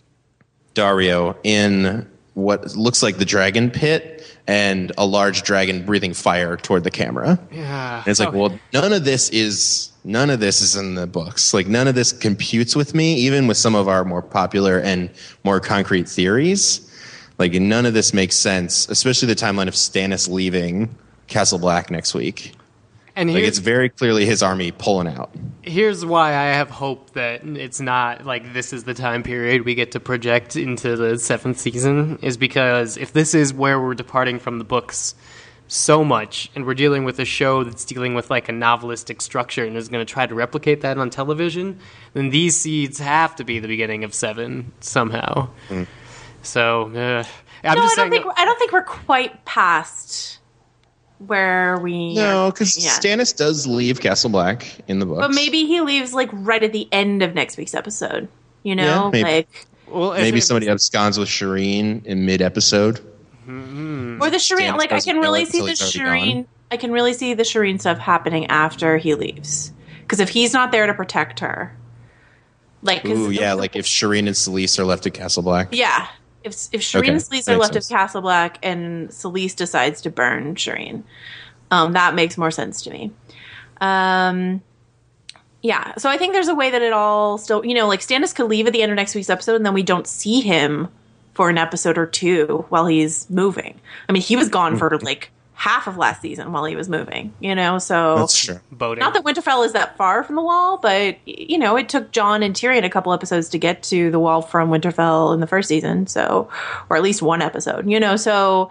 Dario in what looks like the dragon pit and a large dragon breathing fire toward the camera. Yeah. And it's like, Okay. well, none of this is none of this is in the books. Like none of this computes with me, even with some of our more popular and more concrete theories. Like none of this makes sense, especially the timeline of Stannis leaving Castle Black next week. And Like here's, it's very clearly his army pulling out. here's why I have hope that it's not like this is the time period we get to project into the seventh season, is because if this is where we're departing from the books so much, and we're dealing with a show that's dealing with like a novelistic structure and is going to try to replicate that on television, then these seeds have to be the beginning of seven somehow. So uh, I'm no, just I don't saying. think I don't think we're quite past where we. No, because Yeah. Stannis does leave Castle Black in the books. But maybe he leaves like right at the end of next week's episode. You know, Yeah, maybe. like well, if- maybe if- somebody absconds with Shireen in mid-episode. or the Shireen. Stannis Like I doesn't can know really it see until the he's already Shireen. gone. I can really see the Shireen stuff happening after he leaves. Because if he's not there to protect her, like 'cause- Ooh, yeah, like if Shireen and Selyse are left at Castle Black. yeah. If if Shireen Okay, and Selyse that are makes left sense. at Castle Black and Selyse decides to burn Shireen, um, that makes more sense to me. Um, yeah, so I think there's a way that it all still, you know, like Stannis could leave at the end of next week's episode, and then we don't see him for an episode or two while he's moving. I mean, he was gone Hmm. for like half of last season while he was moving, you know. So That's true. boating. not that Winterfell is that far from the Wall, but you know, it took Jon and Tyrion a couple episodes to get to the Wall from Winterfell in the first season, so or at least one episode, you know. So,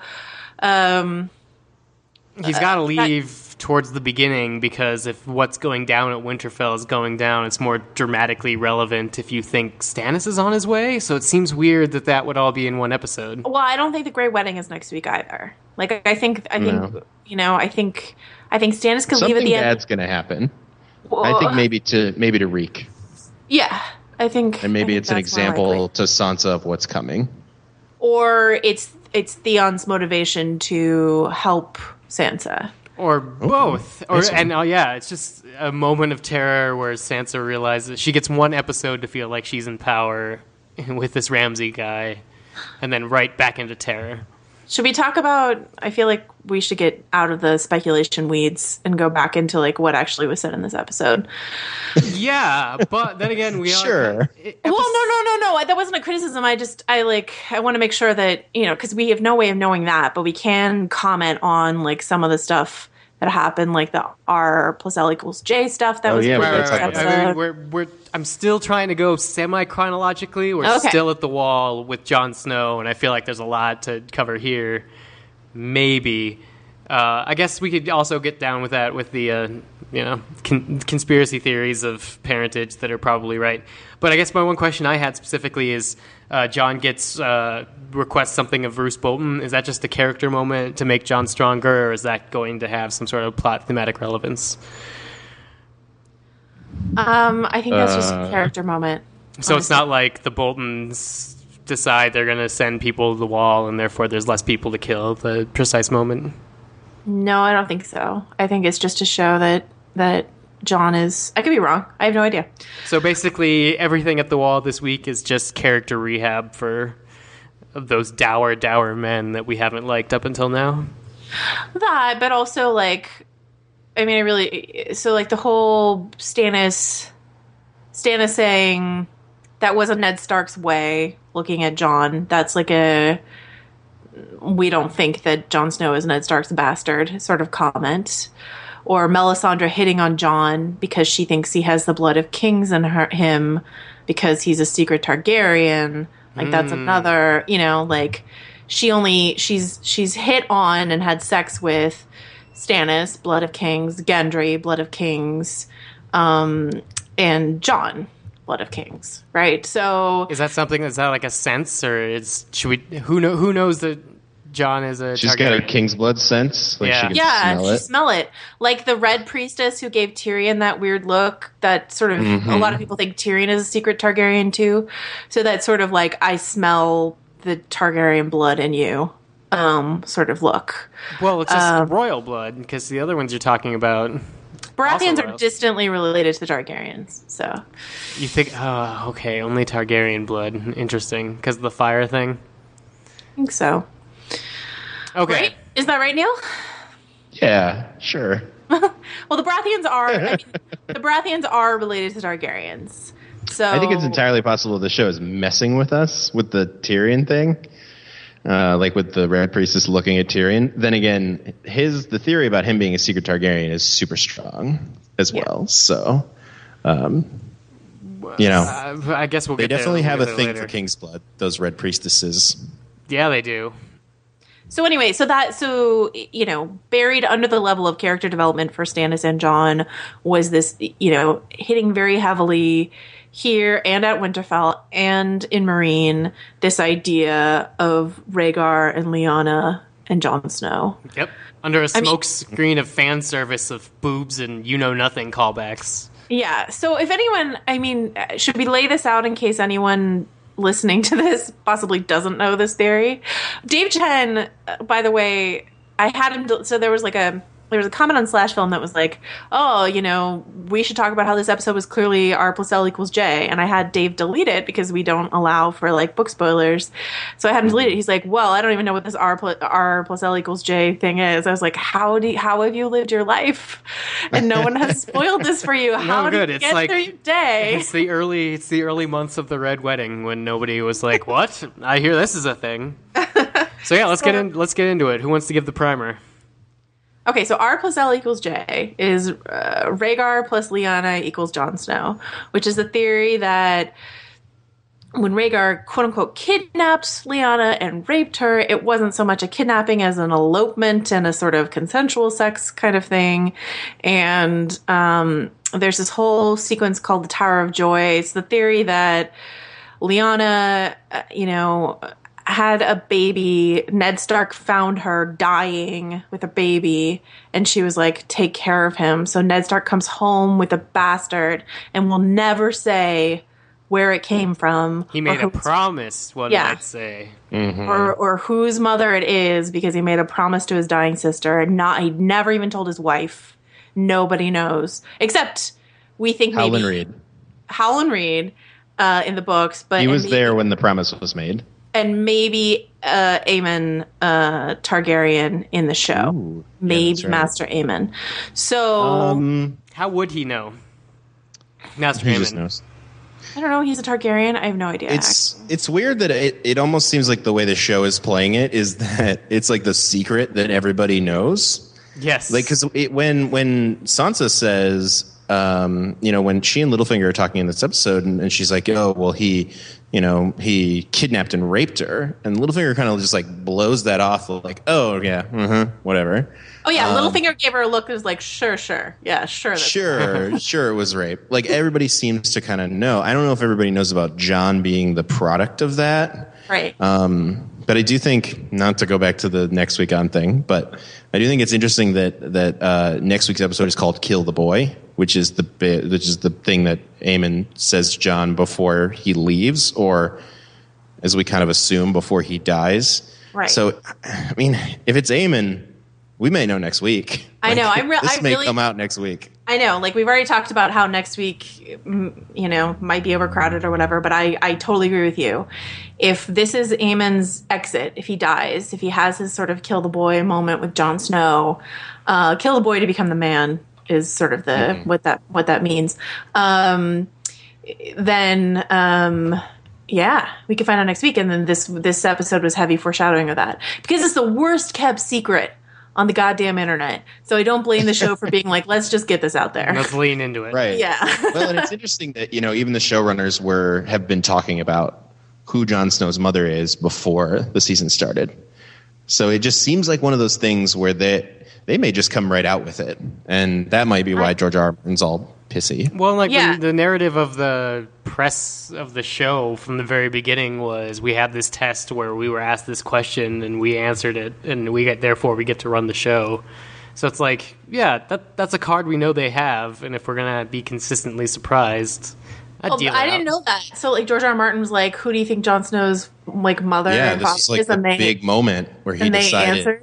um, He's got to leave towards the beginning, because if what's going down at Winterfell is going down, it's more dramatically relevant if you think Stannis is on his way. So it seems weird that that would all be in one episode. well, I don't think the Grey Wedding is next week either. Like, I think, I think, No. you know, I think, I think Stannis could leave at Something the end. bad's going to happen. Well, I think maybe to maybe to Reek, yeah, I think, and maybe I think it's an that's more example likely. to Sansa of what's coming. or it's it's Theon's motivation to help Sansa. Or both. Or Nice one. and oh yeah, it's just a moment of terror where Sansa realizes she gets one episode to feel like she's in power with this Ramsay guy, and then right back into terror. Should we talk about, I feel like we should get out of the speculation weeds and go back into like what actually was said in this episode. Yeah, but then again, we Sure. are. It, Well, no, no, no, no. That wasn't a criticism. I just, I like, I want to make sure that, you know, because we have no way of knowing that, but we can comment on like some of the stuff that happened, like the R plus L equals J stuff that Oh, was yeah, we in gotta this talk about episode. that. I mean, we're, we're, I'm still trying to go semi-chronologically. We're Okay. still at the wall with Jon Snow, and I feel like there's a lot to cover here. Maybe. Uh, I guess we could also get down with that with the, uh, you know, con- conspiracy theories of parentage that are probably right. But I guess my one question I had specifically is uh, Jon gets uh, requests something of Roose Bolton. Is that just a character moment to make Jon stronger, or is that going to have some sort of plot thematic relevance? Um, I think that's just a Uh, character moment. So it's not like the Boltons decide they're going to send people to the wall and therefore there's less people to kill at the precise moment. No, I don't think so. I think it's just to show that that Jon is. I could be wrong. I have no idea. So basically everything at the wall this week is just character rehab for those dour, dour men that we haven't liked up until now. That, but also like, I mean, I really. So like the whole Stannis, Stannis saying that wasn't Ned Stark's way. Looking at Jon, that's like a. We don't think that Jon Snow is Ned Stark's bastard sort of comment. Or Melisandre hitting on Jon because she thinks he has the blood of kings in her, him because he's a secret Targaryen. Like that's another, you know, like she only she's she's hit on and had sex with Stannis, blood of kings, Gendry, blood of kings, um, and Jon, blood of kings. Right. So Is that something, is that like a sense, or is, should we, who know, who knows that Jon is a She's Targaryen? got a king's blood sense. Like Yeah. she can yeah, smell she it. smell it. Like the Red Priestess who gave Tyrion that weird look that sort of, a lot of people think Tyrion is a secret Targaryen too. So that sort of like, I smell the Targaryen blood in you um, sort of look. Well, it's just Um, royal blood, because the other ones you're talking about, Baratheons royal. are distantly related to the Targaryens. So you think, oh, okay, only Targaryen blood. Interesting, because of the fire thing. I think so. Okay. Right? Is that right, Neil? Yeah, sure. Well, the Baratheons are, I mean, the Baratheons are related to Targaryens. So I think it's entirely possible the show is messing with us with the Tyrion thing, uh, like with the Red Priestess looking at Tyrion. Then again, his the theory about him being a secret Targaryen is super strong as Yeah. well. So, um, you know, Uh, I guess we'll they get there- definitely we'll have get a there thing later. for King's Blood. Those Red Priestesses. Yeah, they do. So anyway, so that so you know, buried under the level of character development for Stannis and Jon was this, you know, hitting very heavily here and at Winterfell and in Meereen, this idea of Rhaegar and Lyanna and Jon Snow. Yep. Under a I mean- smoke screen of fan service of boobs and you know nothing callbacks. Yeah. So if anyone, I mean, should we lay this out in case anyone listening to this possibly doesn't know this theory? Dave Chen, uh, by the way, I had him. del- So there was like a there was a comment on Slash Film that was like, "Oh, you know, we should talk about how this episode was clearly R plus L equals J," and I had Dave delete it because we don't allow for like book spoilers. So I had him delete it. He's like, "Well, I don't even know what this R plus R plus L equals J thing is." I was like, "How do you, how have you lived your life, and no one has spoiled this for you? How No, did good. you It's get like- through your day?" It's the early it's the early months of the Red Wedding when nobody was like, "What? I hear this is a thing." So yeah, let's get in let's get into it. Who wants to give the primer? Okay, so R plus L equals J is uh, Rhaegar plus Lyanna equals Jon Snow, which is the theory that when Rhaegar quote unquote kidnapped Lyanna and raped her, it wasn't so much a kidnapping as an elopement and a sort of consensual sex kind of thing. And um, there's this whole sequence called the Tower of Joy. It's the theory that Lyanna, uh, you know, had a baby. Ned Stark found her dying with a baby, and she was like, take care of him. So Ned Stark comes home with a bastard and will never say where it came from. He made or a whose- promise, one Yeah. might say. or or whose mother it is, because he made a promise to his dying sister, and not he never even told his wife. Nobody knows except we think maybe Howland Reed. Howland Reed uh, in the books, but He and was maybe- there when the promise was made. and maybe uh, Aemon uh, Targaryen in the show. Ooh, yeah, maybe that's right. Master Aemon. So Um, How would he know? Master he just Aemon. knows. I don't know. He's a Targaryen. I have no idea. It's it's weird that it, it almost seems like the way the show is playing it is that it's like the secret that everybody knows. Yes. Like, because when when Sansa says, um, you know, when she and Littlefinger are talking in this episode, and, and she's like, "Oh, well, he, you know, he kidnapped and raped her," and Littlefinger kind of just like blows that off, like, "Oh, yeah, uh-huh, whatever." oh yeah, um, Littlefinger gave her a look that was like, sure, sure, yeah, sure, that's Sure, sure, it was rape. Like everybody seems to kind of know. I don't know if everybody knows about John being the product of that. right. Um, but I do think, not to go back to the next week on thing, but I do think it's interesting that that uh, next week's episode is called "Kill the Boy," which is the bit, which is the thing that Aemon says to John before he leaves, or as we kind of assume before he dies. Right. So, I mean, if it's Aemon, we may know next week. I know, I'm re- this I may really- come out next week. I know, like we've already talked about how next week, mm, you know, might be overcrowded or whatever, but I, I totally agree with you. If this is Aemon's exit, if he dies, if he has his sort of kill the boy moment with Jon Snow, uh, kill the boy to become the man is sort of the Mm-hmm. what that what that means. Um, then um, yeah, we can find out next week. And then this this episode was heavy foreshadowing of that because it's the worst kept secret on the goddamn internet. So I don't blame the show for being like, let's just get this out there. Let's lean into it. Right. Yeah. Well, and it's interesting that, you know, even the showrunners were have been talking about who Jon Snow's mother is before the season started. So it just seems like one of those things where they they may just come right out with it. And that might be why George R. R. Martin's all pissy. Well, like Yeah. when the narrative of the press of the show from the very beginning was we had this test where we were asked this question and we answered it, and we get therefore we get to run the show. So it's like, yeah, that that's a card we know they have, and if we're gonna be consistently surprised, I'd Oh, deal but I it didn't out. know that. So like George R. R. Martin was like, "Who do you think Jon Snow's like mother Yeah, and this father is like is?" the And they big moment where he and they decided. answered.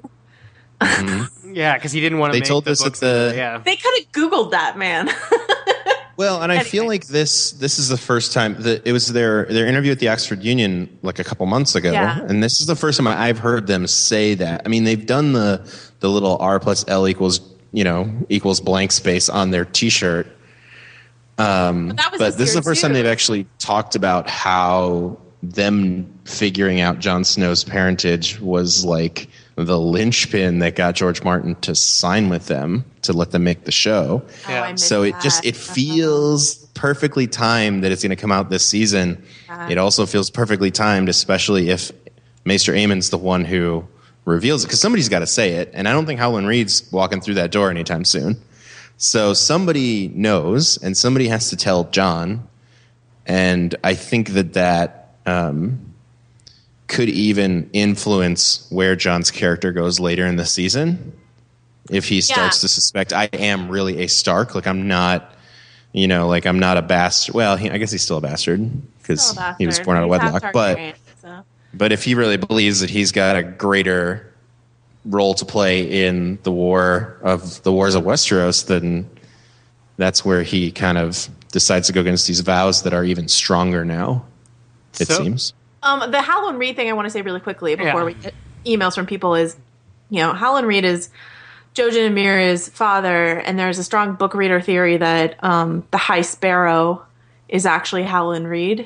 Yeah, because he didn't want to. They make told the us at books the- into- yeah. They could have Googled that, man. Well, and I feel Anyway. like this this is the first time that it was their their interview at the Oxford Union like a couple months ago, Yeah. and this is the first time I've heard them say that. I mean, they've done the the little R plus L equals you know equals blank space on their T-shirt, um, But that was but this this is the year, first time too. they've actually talked about how them figuring out Jon Snow's parentage was like the linchpin that got George Martin to sign with them to let them make the show. Yeah. Oh, I missed So it just that. it feels perfectly timed that it's going to come out this season. Uh-huh. It also feels perfectly timed, especially if Maester Aemon's the one who reveals it, because somebody's got to say it, and I don't think Howland Reed's walking through that door anytime soon. So somebody knows, and somebody has to tell John, and I think that that um, could even influence where John's character goes later in the season. If he starts Yeah. to suspect I am really a Stark, like I'm not, you know, like I'm not a bastard. Well, he, I guess he's still a bastard because Still a he was bastard. born out of He's half wedlock. But Targaryen, so. but if he really believes that he's got a greater role to play in the war of the wars of Westeros, then that's where he kind of decides to go against these vows that are even stronger now. It So- seems. Um, the Howland Reed thing I want to say really quickly before Yeah. we get emails from people is, you know, Howland Reed is Jojen and Mira's father, and there's a strong book reader theory that um, the High Sparrow is actually Howland Reed.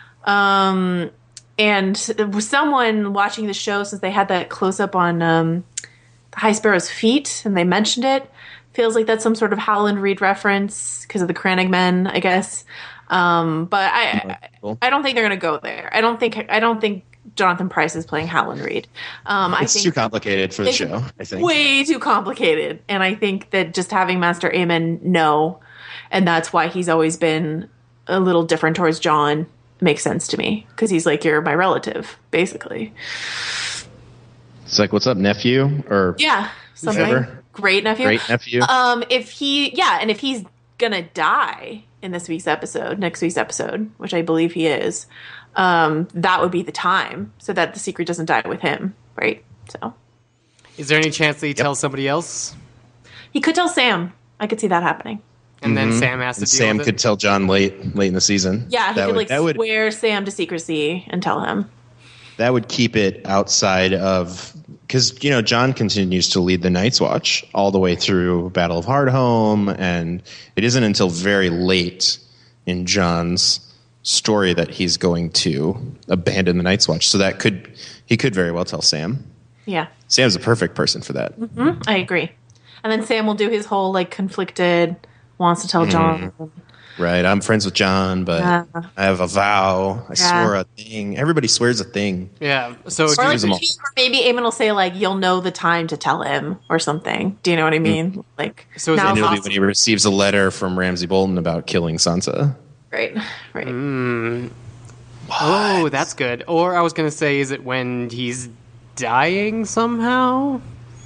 Um, and someone watching the show, since they had that close up on um, the High Sparrow's feet, and they mentioned it, feels like that's some sort of Howland Reed reference because of the Crannig Men, I guess. Um, but I, I, I don't think they're going to go there. I don't think. I don't think Jonathan Pryce is playing Howland Reed. Um, I It's think too complicated for the it's show, I think. way too complicated, and I think that just having Master Aemon know, and that's why he's always been a little different towards Jon, makes sense to me because he's like, you're my relative, basically. It's like, what's up, nephew? Or Yeah, something Whichever. great nephew. great nephew? Um, if he, yeah, and if he's gonna die in this week's episode, next week's episode, which I believe he is, um, that would be the time so that the secret doesn't die with him, right? So, is there any chance that he yep. tells somebody else? He could tell Sam. I could see that happening. And mm-hmm. then Sam has to and deal Sam with could it? tell John late late in the season. Yeah, he that could would, like that swear would, Sam to secrecy and tell him. That would keep it outside of, because, you know, John continues to lead the Night's Watch all the way through Battle of Hardhome, and it isn't until very late in John's story that he's going to abandon the Night's Watch. So that could, he could very well tell Sam. Yeah. Sam's a perfect person for that. Mm-hmm. I agree. And then Sam will do his whole, like, conflicted, wants to tell John. Mm. Right, I'm friends with John, but yeah. I have a vow. I yeah. swore a thing. Everybody swears a thing. Yeah. So or, like, them all. or maybe Eamon will say, like, you'll know the time to tell him or something. Do you know what I mean? Mm. Like, so is now and it'll be when he receives a letter from Ramsay Bolton about killing Sansa. Right, right. Mm. Oh, that's good. Or I was going to say, is it when he's dying somehow?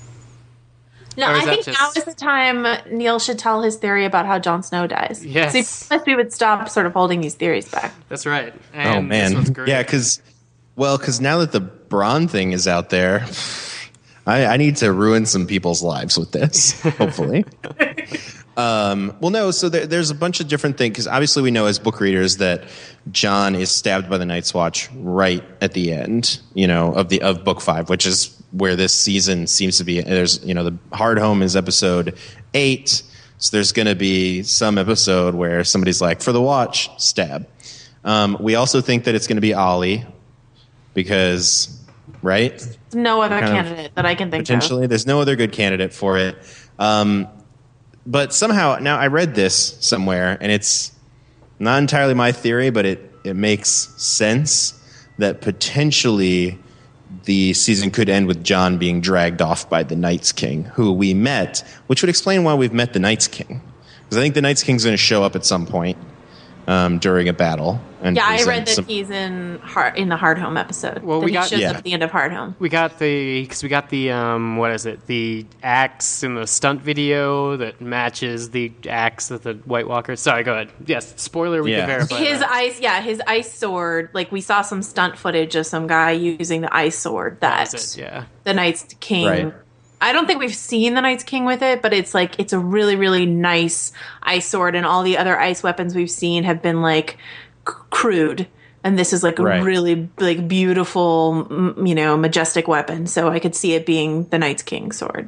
No, I think just... now is the time Neil should tell his theory about how Jon Snow dies. Yes. So we would stop sort of holding these theories back. That's right. And oh, man. This one's great. Yeah, because, well, because now that the Bronn thing is out there, I, I need to ruin some people's lives with this, hopefully. um, well, no, so there, there's a bunch of different things, because obviously we know as book readers that Jon is stabbed by the Night's Watch right at the end, you know, of the of book five, which is where this season seems to be. There's, you know, the Hardhome is episode eight, so there's going to be some episode where somebody's like, for the Watch, stab. Um, we also think that it's going to be Ollie, because, right? No other kind candidate that I can think potentially. of. There's no other good candidate for it. Um, but somehow, now I read this somewhere, and it's not entirely my theory, but it, it makes sense that potentially the season could end with Jon being dragged off by the Night's King, who we met, which would explain why we've met the Night's King. Because I think the Night's King's going to show up at some point um, during a battle. And yeah, I read present that some- he's in Hard, in the Hardhome episode. Well, that we he got- shows yeah. up at the end of Hardhome. We got the, because we got the, um, what is it, the axe in the stunt video that matches the axe of the White Walker. Sorry, go ahead. Yes, spoiler, we Yeah. can verify His that. ice, yeah, his ice sword. Like, we saw some stunt footage of some guy using the ice sword that That was it, yeah. the Night's King. Right. I don't think we've seen the Night's King with it, but it's like it's a really, really nice ice sword, and all the other ice weapons we've seen have been like c- crude, and this is like a Right. really like beautiful, m- you know, majestic weapon. So I could see it being the Night's King sword.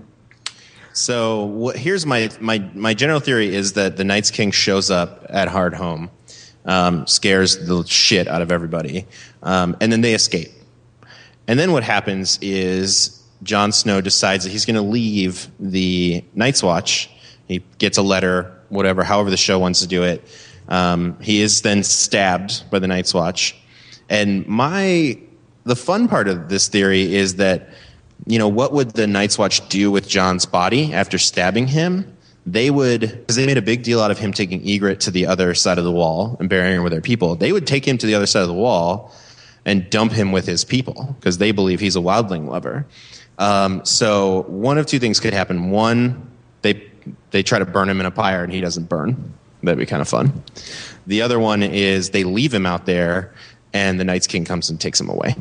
So what, here's my, my my general theory is that the Night's King shows up at Hardhome, um, scares the shit out of everybody, um, and then they escape. And then what happens is Jon Snow decides that he's going to leave the Night's Watch. He gets a letter, whatever, however the show wants to do it. Um, he is then stabbed by the Night's Watch. And my the fun part of this theory is that, you know, what would the Night's Watch do with Jon's body after stabbing him? They would, because they made a big deal out of him taking Ygritte to the other side of the wall and burying her with their people. They would take him to the other side of the wall and dump him with his people because they believe he's a wildling lover. Um, so one of two things could happen. One, they they try to burn him in a pyre and he doesn't burn. That'd be kind of fun. The other one is they leave him out there and the Night's King comes and takes him away.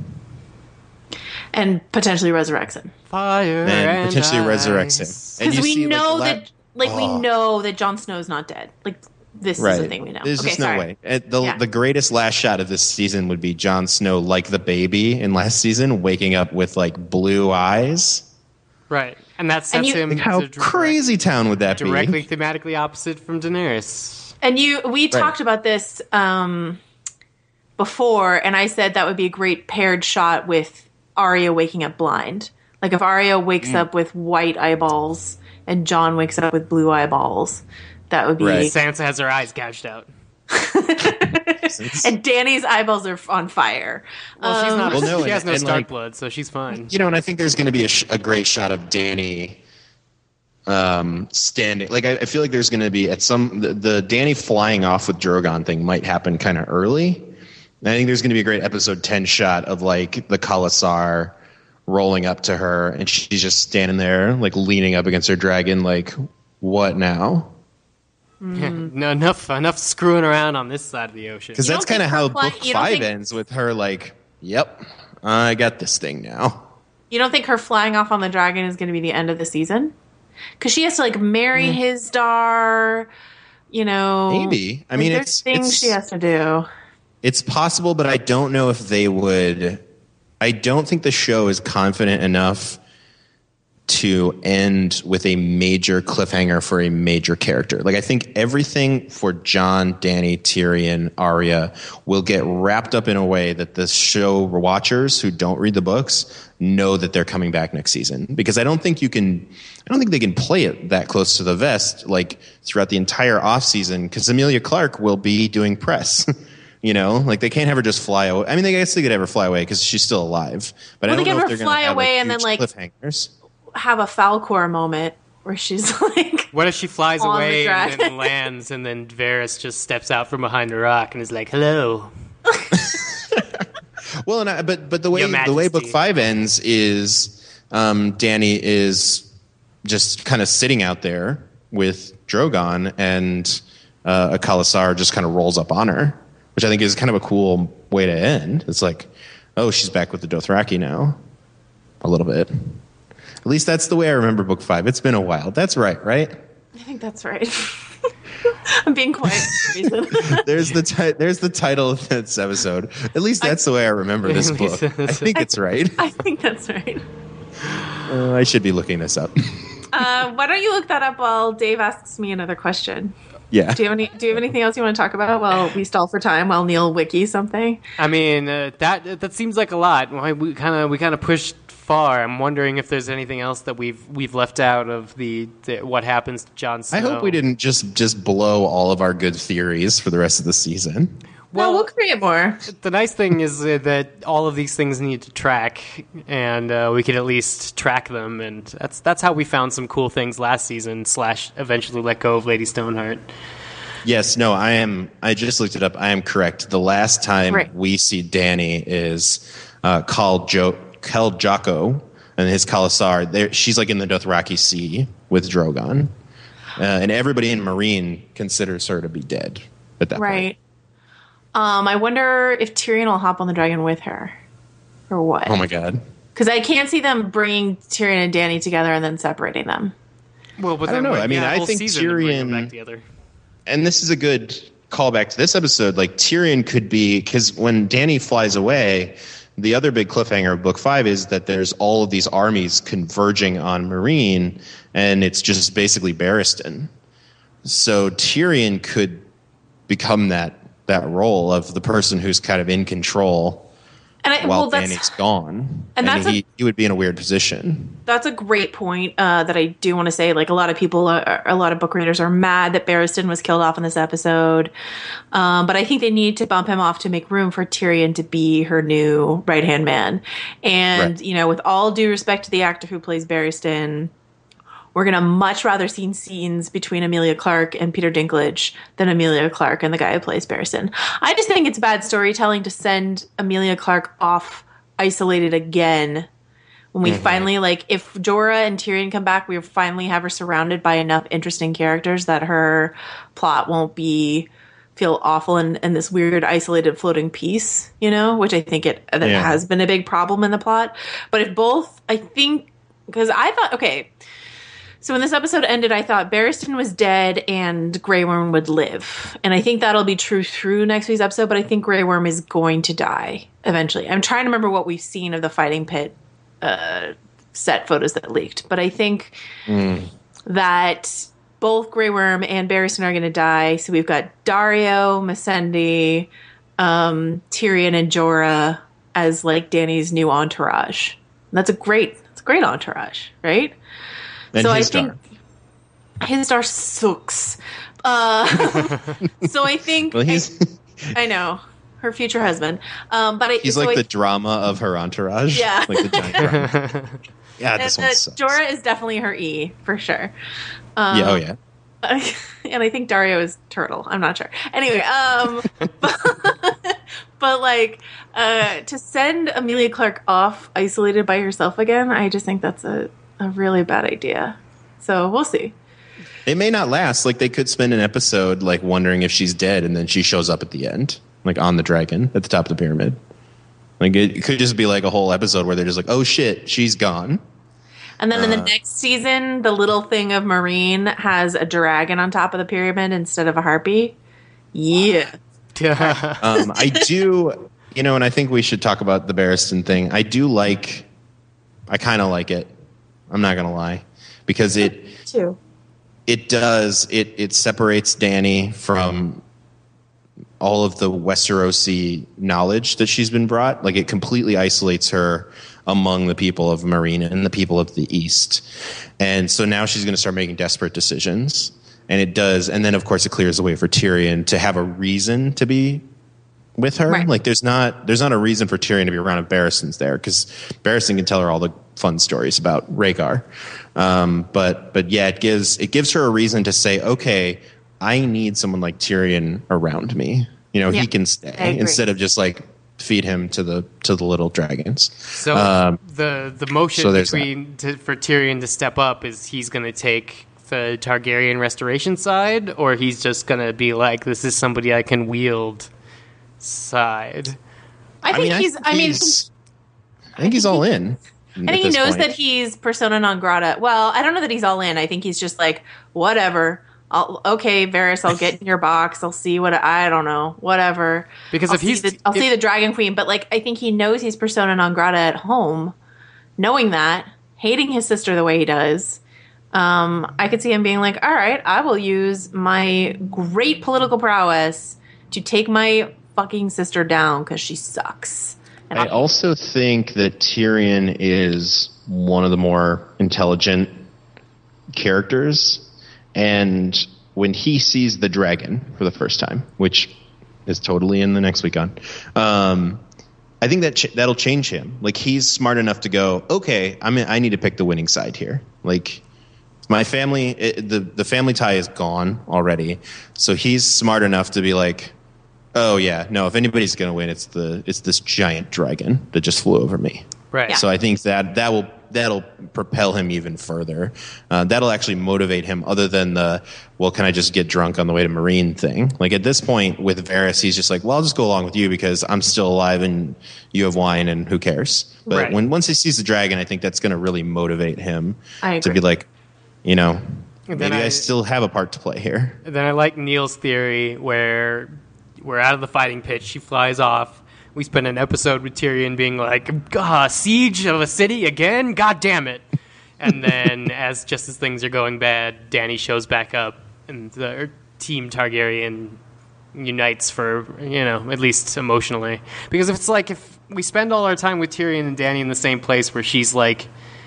And potentially resurrects him. Fire And, and potentially ice. resurrects him. And Because you we see, like, know the la- that like Oh. we know that Jon Snow's not dead. Like this Right. is the thing we know. There's okay, just sorry. no way. Uh, The, Yeah. the greatest last shot of this season would be Jon Snow, like the baby in last season, waking up with like blue eyes. Right. And that sets And you- him Like, how to direct- crazy town would that directly be? thematically opposite from Daenerys. And you, we talked about this um, before, and I said that would be a great paired shot with Arya waking up blind. Like if Arya wakes Mm. up with white eyeballs and Jon wakes up with blue eyeballs, that would be. Right. Sansa has her eyes gouged out. And Dany's eyeballs are on fire. Well, she's not. Well, no, she has and- no and, Stark like- blood, so she's fine. You know, and I think there's going to be a, sh- a great shot of Dany um, standing. Like, I, I feel like there's going to be at some the, the Dany flying off with Drogon thing might happen kind of early. And I think there's going to be a great episode ten shot of like the Khalasar rolling up to her, and she's just standing there, like leaning up against her dragon, like, what now? Yeah, no, enough enough screwing around on this side of the ocean. Because You that's don't kind of think how her fly- book you don't five think- ends, with her like, "Yep, I got this thing now." You don't think her flying off on the dragon is going to be the end of the season? Because she has to like marry Mm. his star. You know, Maybe. I Like, mean, there's it's things it's, she has to do. it's possible, but I don't know if they would. I don't think the show is confident enough to end with a major cliffhanger for a major character. Like, I think everything for Jon, Dany, Tyrion, Arya will get wrapped up in a way that the show watchers who don't read the books know that they're coming back next season. Because I don't think you can, I don't think they can play it that close to the vest, like throughout the entire off season, because Emilia Clarke will be doing press. You know, like they can't have her just fly away. I mean, they guess they could have her fly away because she's still alive. But Well, I they don't know could if have they're her going to fly have away like, and then, huge like, cliffhangers. Have a Falcor moment where she's like, What if she flies On the away and dragon. then lands, and then Varys just steps out from behind a rock and is like, "Hello." Well, and I, but but the way Your the way book Majesty. five ends is um, Dany is just kind of sitting out there with Drogon, and uh, a Khalasar just kind of rolls up on her, which I think is kind of a cool way to end. It's like, oh, she's back with the Dothraki now, a little bit. At least that's the way I remember book five. It's been a while. That's right, right? I think that's right. I'm being quiet for a reason. There's the ti- there's the title of this episode. At least that's the way I remember this At least book. I that's- think it's right. I think that's right. Uh, I should be looking this up. Uh, why don't you look that up while Dave asks me another question? Yeah. Do you have any? Do you have anything else you want to talk about while we stall for time? While Neil wiki something? I mean, uh, that that seems like a lot. Why we kind of we kind of pushed far. I'm wondering if there's anything else that we've we've left out of the, the what happens to Jon Snow. I hope we didn't just just blow all of our good theories for the rest of the season. Well, Well, we'll create more. The nice thing is uh, that all of these things need to track, and uh, we could at least track them, and that's that's how we found some cool things last season. Slash, eventually let go of Lady Stoneheart. Yes, no, I am. I just looked it up. I am correct. The last time Right. we see Dany is uh, called jo- Khal Jocko and his Khalasar. There, she's like in the Dothraki Sea with Drogon, uh, and everybody in Marine considers her to be dead at that point. Right. Um, I wonder if Tyrion will hop on the dragon with her, or what? Oh my god. Because I can't see them bringing Tyrion and Dany together and then separating them. Well, but I don't then know. we'd I mean, be a I whole think season to bring them Tyrion- back together. And this is a good callback to this episode. Like Tyrion could be, because when Dany flies away, the other big cliffhanger of book five is that there's all of these armies converging on Marine, and it's just basically Barristan. So Tyrion could become that that role of the person who's kind of in control And I, while well, that's Dany's gone, and that's a- he, he would be in a weird position. that's a great point uh, that I do want to say. Like a lot of people, are, a lot of book readers are mad that Barristan was killed off in this episode, um, but I think they need to bump him off to make room for Tyrion to be her new right hand man. And Right. you know, with all due respect to the actor who plays Barristan, we're gonna much rather see scenes between Emilia Clarke and Peter Dinklage than Emilia Clarke and the guy who plays Barristan. I just think it's bad storytelling to send Emilia Clarke off isolated again. When we finally, like, if Jorah and Tyrion come back, we finally have her surrounded by enough interesting characters that her plot won't be feel awful in, in this weird isolated floating piece, you know, which I think it that Yeah. has been a big problem in the plot. But if both, I think, because I thought, okay, so when this episode ended, I thought Barristan was dead and Grey Worm would live. And I think that'll be true through next week's episode, but I think Grey Worm is going to die eventually. I'm trying to remember what we've seen of the fighting pit uh, set photos that leaked. But I think that both Grey Worm and Barristan are going to die. So we've got Dario, Missandei, um, Tyrion, and Jorah as like Dany's new entourage. And that's a great, that's a great entourage, right? And so his I think star. his star sucks. Uh, so I think Well, he's I, I know her future husband, um, but I, he's so like I, the drama of her entourage. Yeah. Like the giant drama. Yeah, and, this uh, one sucks. Jorah is definitely her E for sure. Um, yeah, oh yeah. and I think Dario is turtle. I'm not sure. Anyway, um, but, but like uh, to send Emilia Clarke off isolated by herself again, I just think that's a, a really bad idea. So we'll see. It may not last. Like, they could spend an episode like wondering if she's dead, and then she shows up at the end, like on the dragon at the top of the pyramid. Like, it, it could just be like a whole episode where they're just like, oh shit, she's gone. And then in Uh, the next season, the little thing of Marine has a dragon on top of the pyramid instead of a harpy. Yeah. um, I do, you know, and I think we should talk about the Barristan thing. I do like, I kind of like it. I'm not gonna lie, because it Too. it does it it separates Dany from all of the Westerosi knowledge that she's been brought. Like, it completely isolates her among the people of Marina and the people of the East. And so now she's going to start making desperate decisions. And it does. And then, of course, it clears the way for Tyrion to have a reason to be with her. Right. Like, there's not there's not a reason for Tyrion to be around if Barristan's there, because Barristan can tell her all the fun stories about Rhaegar. Um, but but yeah, it gives it gives her a reason to say, okay, I need someone like Tyrion around me. You know, Yeah, he can I stay agree. instead of just like feed him to the to the little dragons. So Um, the the motion so there's between to, for Tyrion to step up is he's going to take the Targaryen restoration side, or he's just going to be like, this is somebody I can wield side. I think he's. I mean, he's- I think he's all in. I think he knows that he's persona non grata. Well, I don't know that he's all in. I think he's just like, whatever. I'll, okay, Varys, I'll get in your box. I'll see what I don't know, whatever. Because I'll if he's- see the, I'll if- see the Dragon Queen, but like I think he knows he's persona non grata at home, knowing that, hating his sister the way he does. Um, I could see him being like, all right, I will use my great political prowess to take my fucking sister down because she sucks. And I I'll- also think that Tyrion is one of the more intelligent characters, and when he sees the dragon for the first time, which is totally in the next week on, um, I think that ch- that'll change him. Like, he's smart enough to go, okay, I'm in, I need to pick the winning side here. Like, my family, it, the the family tie is gone already, so he's smart enough to be like, oh yeah, no, if anybody's going to win, it's the it's this giant dragon that just flew over me. Right. Yeah. So I think that that will that'll propel him even further. Uh, that'll actually motivate him, other than the, well, can I just get drunk on the way to Marine thing? Like, at this point with Varys, he's just like, well, I'll just go along with you because I'm still alive and you have wine and who cares? But Right. when once he sees the dragon, I think that's going to really motivate him I to agree. be like, you know, And maybe then I, I- still have a part to play here. Then I like Neil's theory where we're out of the fighting pitch. She flies off. We spend an episode with Tyrion being like, ah, siege of a city again? God damn it. And then as just as things are going bad, Dany shows back up and the team Targaryen unites for, you know, at least emotionally. Because if it's like, if we spend all our time with Tyrion and Dany in the same place where she's like,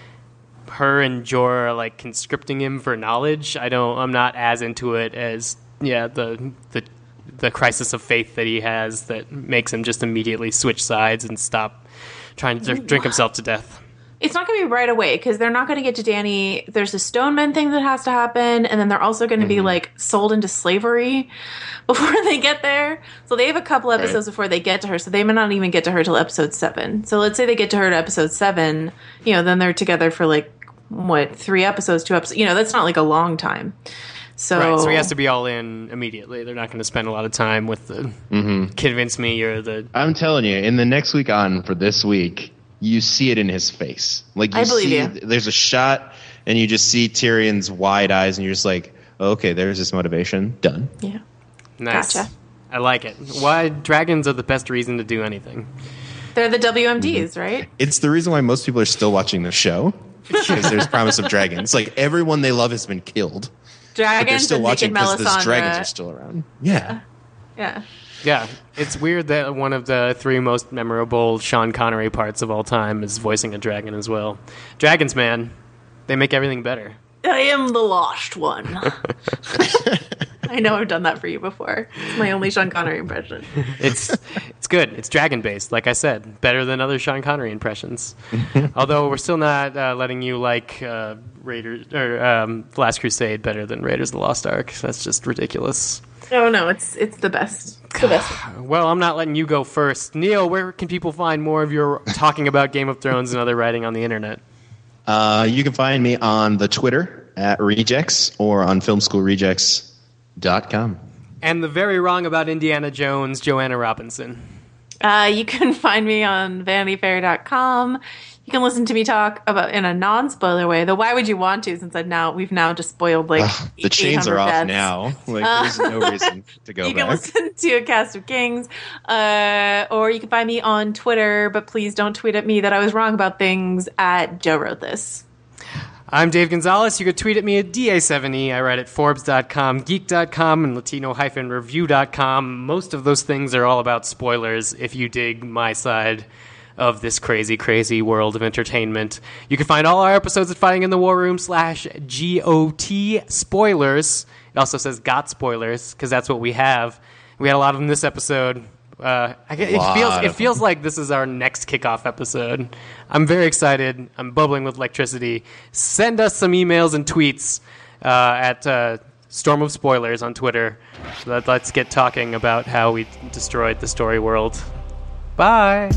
her and Jorah are like conscripting him for knowledge, I don't, I'm not as into it as, yeah, the, the, the crisis of faith that he has that makes him just immediately switch sides and stop trying to drink himself to death. It's not going to be right away because they're not going to get to Dany. There's a Stoneman thing that has to happen, and then they're also going to be like sold into slavery before they get there. So they have a couple episodes before they get to her. So they may not even get to her till episode seven. So let's say they get to her to episode seven. You know, then they're together for like what three episodes, two episodes. You know, that's not like a long time. So, Right, so he has to be all in immediately. They're not going to spend a lot of time with the convince me or the I'm telling you, in the next week on for this week, you see it in his face. Like, you I believe see, you. there's a shot, and you just see Tyrion's wide eyes, and you're just like, okay, there's his motivation. Done. yeah. nice. Gotcha. I like it. Why dragons are the best reason to do anything. They're the W M Ds, right? It's the reason why most people are still watching the show, because there's promise of dragons. Like, everyone they love has been killed, but they're Dragons still and watching naked because those dragons are Melisandre. still around. Yeah. Yeah. Yeah, it's weird that one of the three most memorable Sean Connery parts of all time is voicing a dragon as well. Dragons, man, they make everything better. I am the lost one. I know I've done that for you before. It's my only Sean Connery impression. It's it's good. It's dragon based, like I said, better than other Sean Connery impressions. Although we're still not uh, letting you like uh, Raiders or um, Last Crusade better than Raiders of the Lost Ark. That's just ridiculous. Oh no, it's it's the best. It's the best. Well, I'm not letting you go first. Neil, where can people find more of your talking about Game of Thrones and other writing on the internet? Uh, you can find me on the Twitter at Rejects or on film school rejects dot com. And the very wrong about Indiana Jones, Joanna Robinson. Uh, you can find me on vanity fair dot com. You can listen to me talk about in a non-spoiler way. Though why would you want to? Since I've now we've now just spoiled like uh, the chains are off deaths. now. Like there's no reason to go you back. can listen to A Cast of Kings, uh, or you can find me on Twitter. But please don't tweet at me that I was wrong about things at Joe Wrote This. I'm Dave Gonzalez. You could tweet at me at D A seven E. I write at Forbes dot com, Geek dot com, and Latino Review dot com. Most of those things are all about spoilers if you dig my side of this crazy, crazy world of entertainment. You can find all our episodes at Fighting in the War Room slash G O T spoilers. It also says got spoilers because that's what we have. We had a lot of them this episode. Uh, I, it feels it feels like this is our next kickoff episode. I'm very excited. I'm bubbling with electricity. Send us some emails and tweets uh, at uh, Storm of Spoilers on Twitter. So that, let's get talking about how we destroyed the story world. Bye.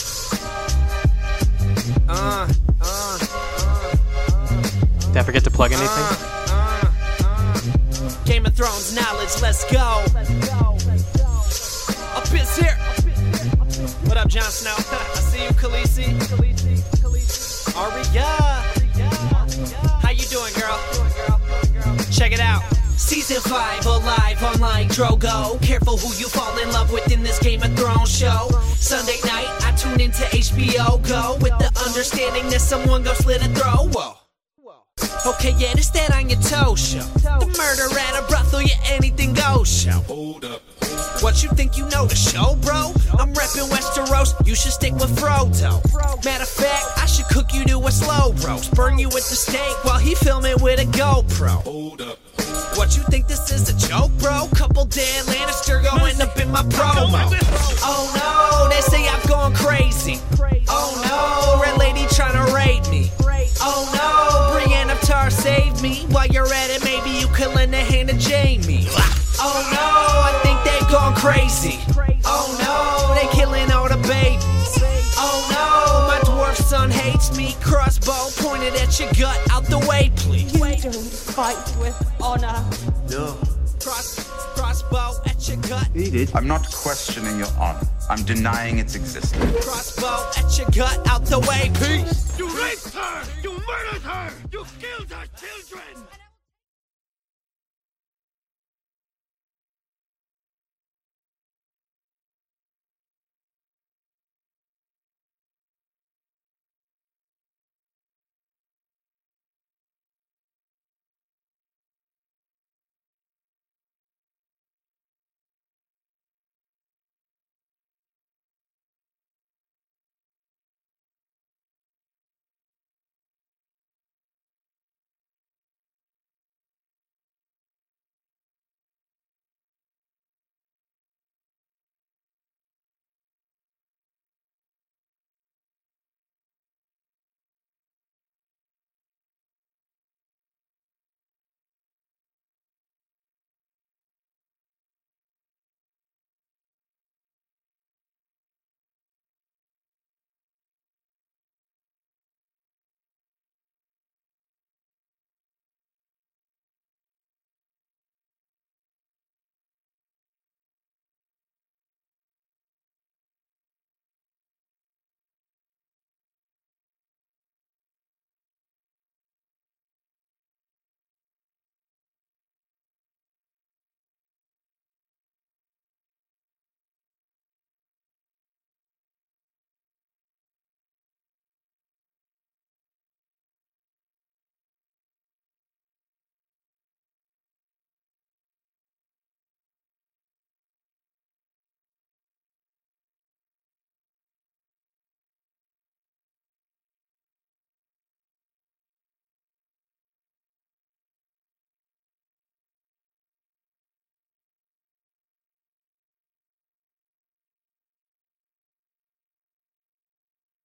Uh, uh, uh, uh, Did I forget to plug anything? Uh, uh, uh, Game of Thrones knowledge, let's go. Let's go, let's go. Up is here. What up, Jon Snow? I see you, Khaleesi. Khaleesi, Khaleesi. Arya. How you doing, girl? Check it out. Season five, alive, online, Drogo. Careful who you fall in love with in this Game of Thrones show. Sunday night, I tune into H B O Go with the understanding that someone go slit a throat. Whoa. Okay, yeah, this that on your toe show. The murder at a brothel, yeah, anything goes show. Hold up. What you think you know the show, bro? I'm reppin' Westeros, you should stick with Frodo. Matter of fact, I should cook you to a slow roast. Burn you with the steak while he filming with a GoPro. Hold up. What you think this is a joke, bro? Couple Dan Lannister going up in my promo. Oh no, they say I've gone crazy. Oh no, Red Lady trying to raid me. Oh no, Brienne of Tar saved me. While you're at it, maybe you could lend a hand to Jaime. Oh no, I think they've gone crazy. Oh no, they killing all the babies. Oh no, my dwarf son hates me. Crossbow pointed at your gut, out the way, please. You don't fight with honor. No. Cross, crossbow at your gut. He did. I'm not questioning your honor. I'm denying its existence. Crossbow at your gut, out the way, peace. You raped her! You murdered her! You killed her children!